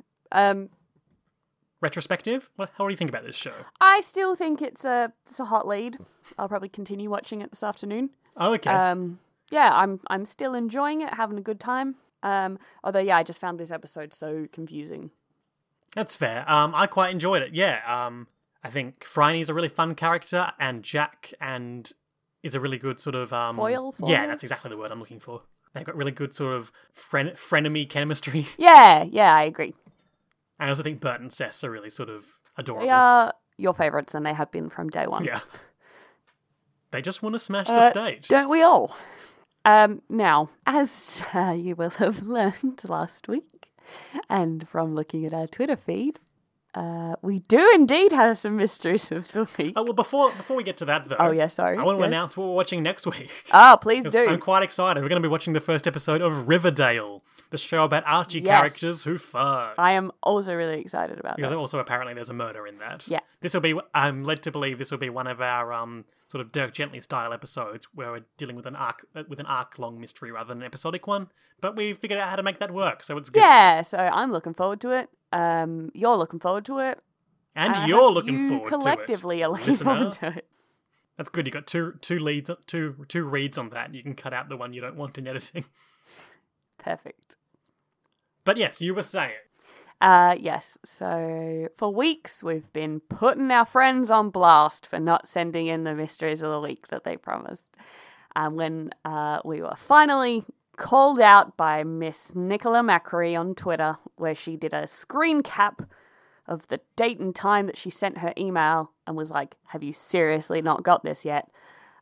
Retrospective? How do you think about this show? I still think it's a hot lead. I'll probably continue watching it this afternoon. Oh, okay. Yeah, I'm still enjoying it, having a good time. Although, yeah, I just found this episode so confusing. That's fair. I quite enjoyed it, yeah. I think Phryne's a really fun character, and Jack is a really good sort of... Foil? Yeah, that's exactly the word I'm looking for. They've got really good sort of frenemy chemistry. Yeah, I agree. I also think Bert and Cess are really sort of adorable. They are your favourites, and they have been from day one. Yeah. They just want to smash the stage. Don't we all? Now, as you will have learned last week, and from looking at our Twitter feed, we do indeed have some mysteries of the week. Oh, well, before we get to that, though... Oh, yeah, sorry. I want to announce what we're watching next week. Oh, please do. I'm quite excited. We're going to be watching the first episode of Riverdale, the show about Archie characters who fuck. I am also really excited about because that. Also, apparently, there's a murder in that. Yeah. I'm led to believe this will be one of our sort of Dirk Gently style episodes where we're dealing with an arc-long mystery rather than an episodic one. But we figured out how to make that work, so it's good. Yeah, so I'm looking forward to it. You're looking forward to it. And you're looking forward to it. You collectively are looking forward to it. That's good. You got two reads on that. You can cut out the one you don't want in editing. Perfect. But yes, you were saying. Yes. So for weeks we've been putting our friends on blast for not sending in the mysteries of the week that they promised. And when we were finally called out by Miss Nicola Macri on Twitter, where she did a screen cap of the date and time that she sent her email and was like, "Have you seriously not got this yet?"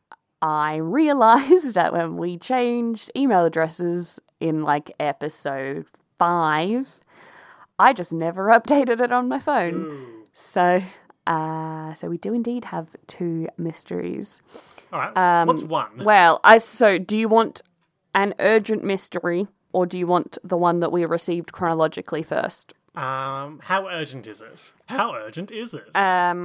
I realised that when we changed email addresses in like episode 5, I just never updated it on my phone. Ooh. So we do indeed have 2 mysteries. All right. What's one? Well, so do you want an urgent mystery, or do you want the one that we received chronologically first? How urgent is it? How urgent is it?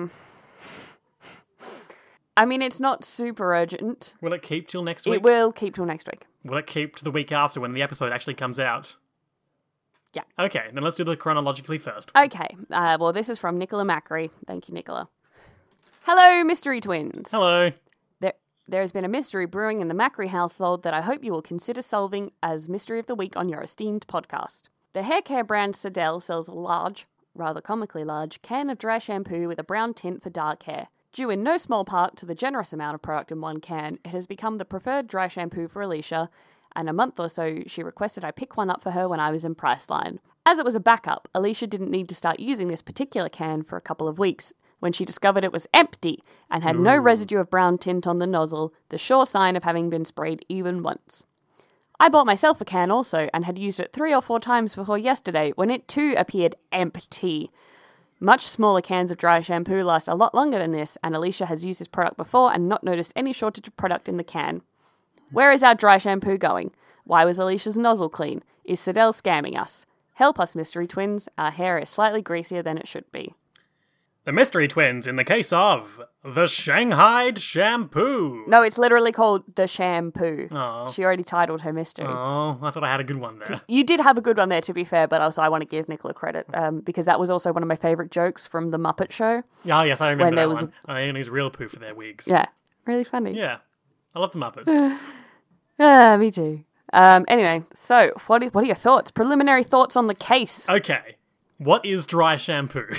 I mean, it's not super urgent. Will it keep till next week? It will keep till next week. Will it keep to the week after when the episode actually comes out? Yeah. Okay, then let's do the chronologically first. Okay. Well, this is from Nicola Macri. Thank you, Nicola. Hello, Mystery Twins. Hello. There has been a mystery brewing in the Macri household that I hope you will consider solving as Mystery of the Week on your esteemed podcast. The hair care brand Sedel sells a large, rather comically large, can of dry shampoo with a brown tint for dark hair. Due in no small part to the generous amount of product in one can, it has become the preferred dry shampoo for Alicia, and a month or so she requested I pick one up for her when I was in Priceline. As it was a backup, Alicia didn't need to start using this particular can for a couple of weeks, when she discovered it was empty and had no residue of brown tint on the nozzle, the sure sign of having been sprayed even once. I bought myself a can also and had used it 3 or 4 times before yesterday when it too appeared empty. Much smaller cans of dry shampoo last a lot longer than this, and Alicia has used this product before and not noticed any shortage of product in the can. Where is our dry shampoo going? Why was Alicia's nozzle clean? Is Sedel scamming us? Help us, Mystery Twins. Our hair is slightly greasier than it should be. The Mystery Twins in the case of the Shanghaied Shampoo. No, it's literally called The Shampoo. Oh. She already titled her mystery. Oh, I thought I had a good one there. You did have a good one there, to be fair, but also I want to give Nicola credit because that was also one of my favourite jokes from The Muppet Show. Oh, yes, I remember When that there was one. I only use real poo for their wigs. Yeah, really funny. Yeah. I love the Muppets. Me too. Anyway, so what are your thoughts? Preliminary thoughts on the case. Okay. What is dry shampoo?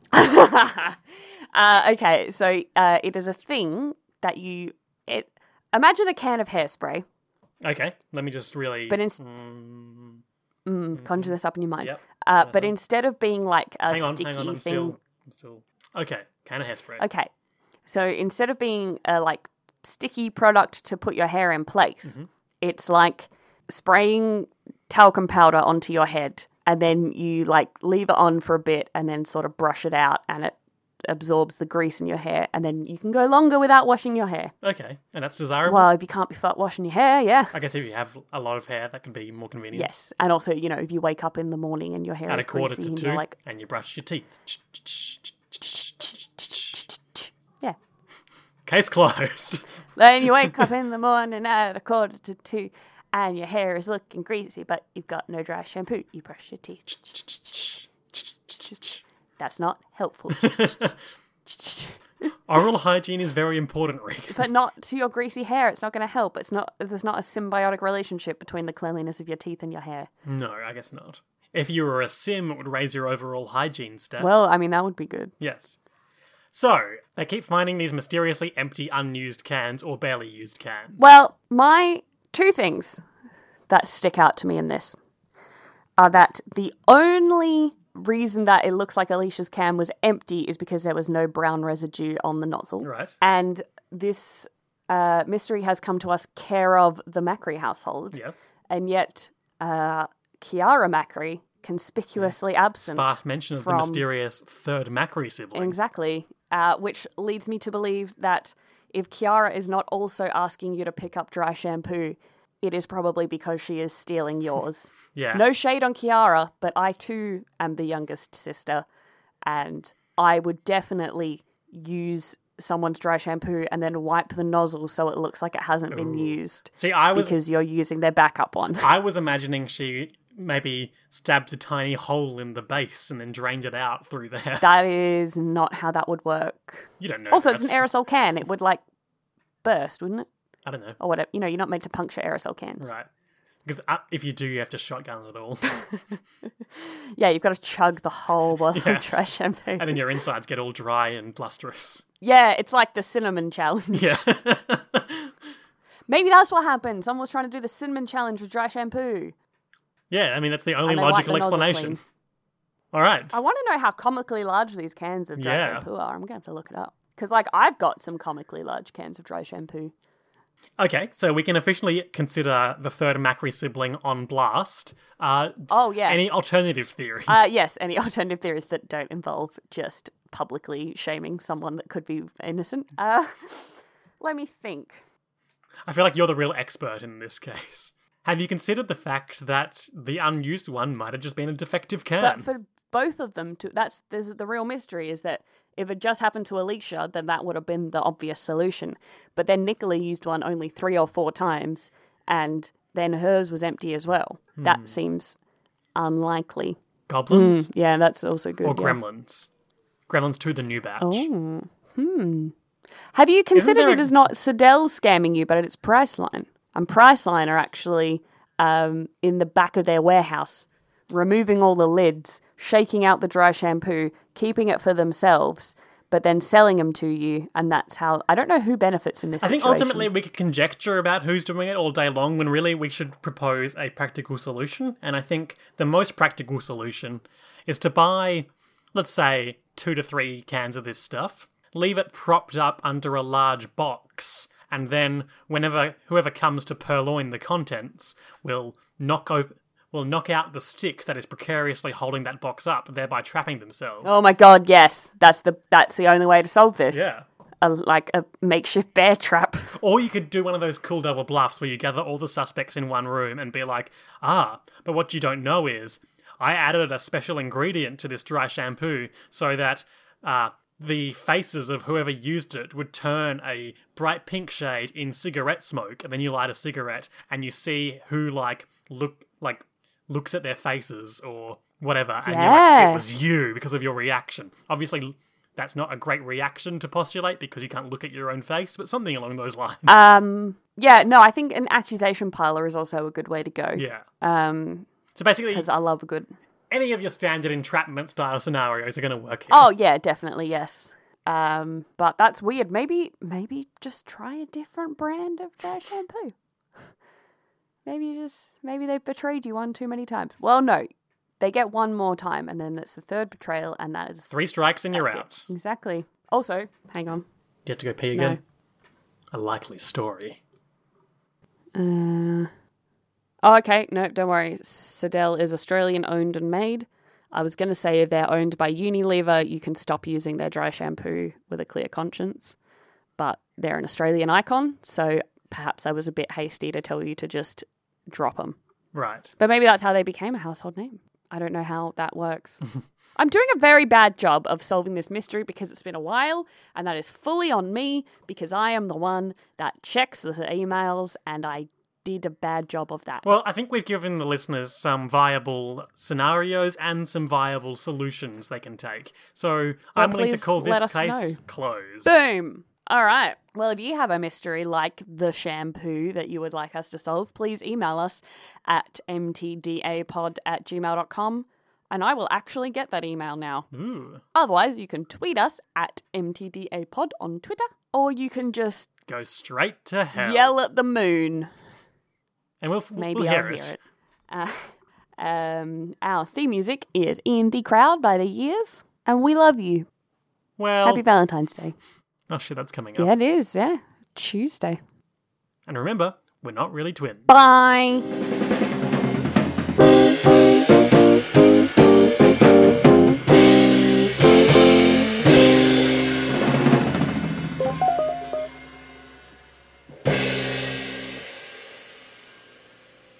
Okay, so it is a thing that imagine a can of hairspray. Okay, let me just really... But conjure this up in your mind. Yep. But instead of being like a sticky hang on, I'm thing... still... Okay, can of hairspray. Okay, so instead of being a like sticky product to put your hair in place, it's like spraying talcum powder onto your head, and then you like leave it on for a bit and then sort of brush it out, and it absorbs the grease in your hair, and then you can go longer without washing your hair. Okay, and that's desirable? Well, if you can't be washing your hair, yeah. I guess if you have a lot of hair, that can be more convenient. Yes, and also, if you wake up in the morning and your hair At is a quarter greasy to and 2, you're like... and you brush your teeth. Yeah. Case closed. Then you wake up in the morning at a quarter to 2 and your hair is looking greasy, but you've got no dry shampoo. You brush your teeth. That's not helpful. Oral hygiene is very important, Rick. But not to your greasy hair. It's not going to help. There's not a symbiotic relationship between the cleanliness of your teeth and your hair. No, I guess not. If you were a sim, it would raise your overall hygiene stats. Well, I mean, that would be good. Yes. So, they keep finding these mysteriously empty, unused cans or barely used cans. Well, my 2 things that stick out to me in this are that the only reason that it looks like Alicia's can was empty is because there was no brown residue on the nozzle. Right. And this mystery has come to us care of the Macri household. Yes. And yet, Kiara Macri, conspicuously absent. Sparse mention of the mysterious third Macri sibling. Exactly. Which leads me to believe that if Kiara is not also asking you to pick up dry shampoo, it is probably because she is stealing yours. Yeah. No shade on Kiara, but I too am the youngest sister, and I would definitely use someone's dry shampoo and then wipe the nozzle so it looks like it hasn't been used. See, because you're using their backup one. I was imagining she maybe stabbed a tiny hole in the base and then drained it out through there. That is not how that would work. You don't know. Also, that. it's an aerosol can. It would like burst, wouldn't it? I don't know. Or whatever. You're not meant to puncture aerosol cans. Right. Because if you do, you have to shotgun it all. Yeah, you've got to chug the whole bottle of dry shampoo. And then your insides get all dry and blusterous. Yeah, it's like the cinnamon challenge. Yeah. Maybe that's what happened. Someone was trying to do the cinnamon challenge with dry shampoo. Yeah, I mean, that's the only And they wiped logical the nozzle explanation. clean. All right. I want to know how comically large these cans of dry Yeah. shampoo are. I'm going to have to look it up. Because, I've got some comically large cans of dry shampoo. Okay, so we can officially consider the third Macri sibling on blast. Oh, yeah. Any alternative theories? Yes, any alternative theories that don't involve just publicly shaming someone that could be innocent. Let me think. I feel like you're the real expert in this case. Have you considered the fact that the unused one might have just been a defective can? But for both of them, there's the real mystery is that if it just happened to Alicia, then that would have been the obvious solution. But then Nicola used one only 3 or 4 times, and then hers was empty as well. That seems unlikely. Goblins? Yeah, that's also good. Or yeah. gremlins? Gremlins 2, the new batch. Oh, Have you considered it as not Sidel scamming you, but it's Priceline? And Priceline are actually in the back of their warehouse, removing all the lids, shaking out the dry shampoo, keeping it for themselves, but then selling them to you. And that's how... I don't know who benefits in this I situation. think ultimately we could conjecture about who's doing it all day long when really we should propose a practical solution. And I think the most practical solution is to buy, let's say, 2 to 3 cans of this stuff, leave it propped up under a large box, and then whoever comes to purloin the contents will knock out the stick that is precariously holding that box up, thereby trapping themselves. Oh my god, yes. That's the only way to solve this. Yeah. Like a makeshift bear trap. Or you could do one of those cool double bluffs where you gather all the suspects in one room and be like, but what you don't know is I added a special ingredient to this dry shampoo so that the faces of whoever used it would turn a bright pink shade in cigarette smoke, and then you light a cigarette and you see who looks at their faces or whatever, and you're like, it was you because of your reaction. Obviously, that's not a great reaction to postulate because you can't look at your own face, but something along those lines. Yeah, no, I think an accusation piler is also a good way to go. Yeah. So basically, because I love a good... Any of your standard entrapment style scenarios are going to work here. Oh, yeah, definitely, yes. But that's weird. Maybe just try a different brand of dry shampoo. Maybe they've betrayed you one too many times. Well, no. They get one more time, and then it's the third betrayal, and that is... 3 strikes and you're out. Exactly. Also, hang on. Do you have to go pee again? No. A likely story. Oh, okay. No, don't worry. Sidel is Australian-owned and made. I was going to say if they're owned by Unilever, you can stop using their dry shampoo with a clear conscience. But they're an Australian icon, so perhaps I was a bit hasty to tell you to just drop them. Right. But maybe that's how they became a household name. I don't know how that works. I'm doing a very bad job of solving this mystery because it's been a while, and that is fully on me because I am the one that checks the emails, and I did a bad job of that. Well, I think we've given the listeners some viable scenarios and some viable solutions they can take. So I'm willing to call this case closed. Boom! All right. Well, if you have a mystery like the shampoo that you would like us to solve, please email us at mtdapod@gmail.com, and I will actually get that email now. Ooh. Otherwise, you can tweet us at mtdapod on Twitter, or you can just... go straight to hell. Yell at the moon. And we'll hear it. Our theme music is In the Crowd by The Years, and we love you. Well... Happy Valentine's Day. Oh shit, that's coming up. Yeah, it is, yeah. Tuesday. And remember, we're not really twins. Bye.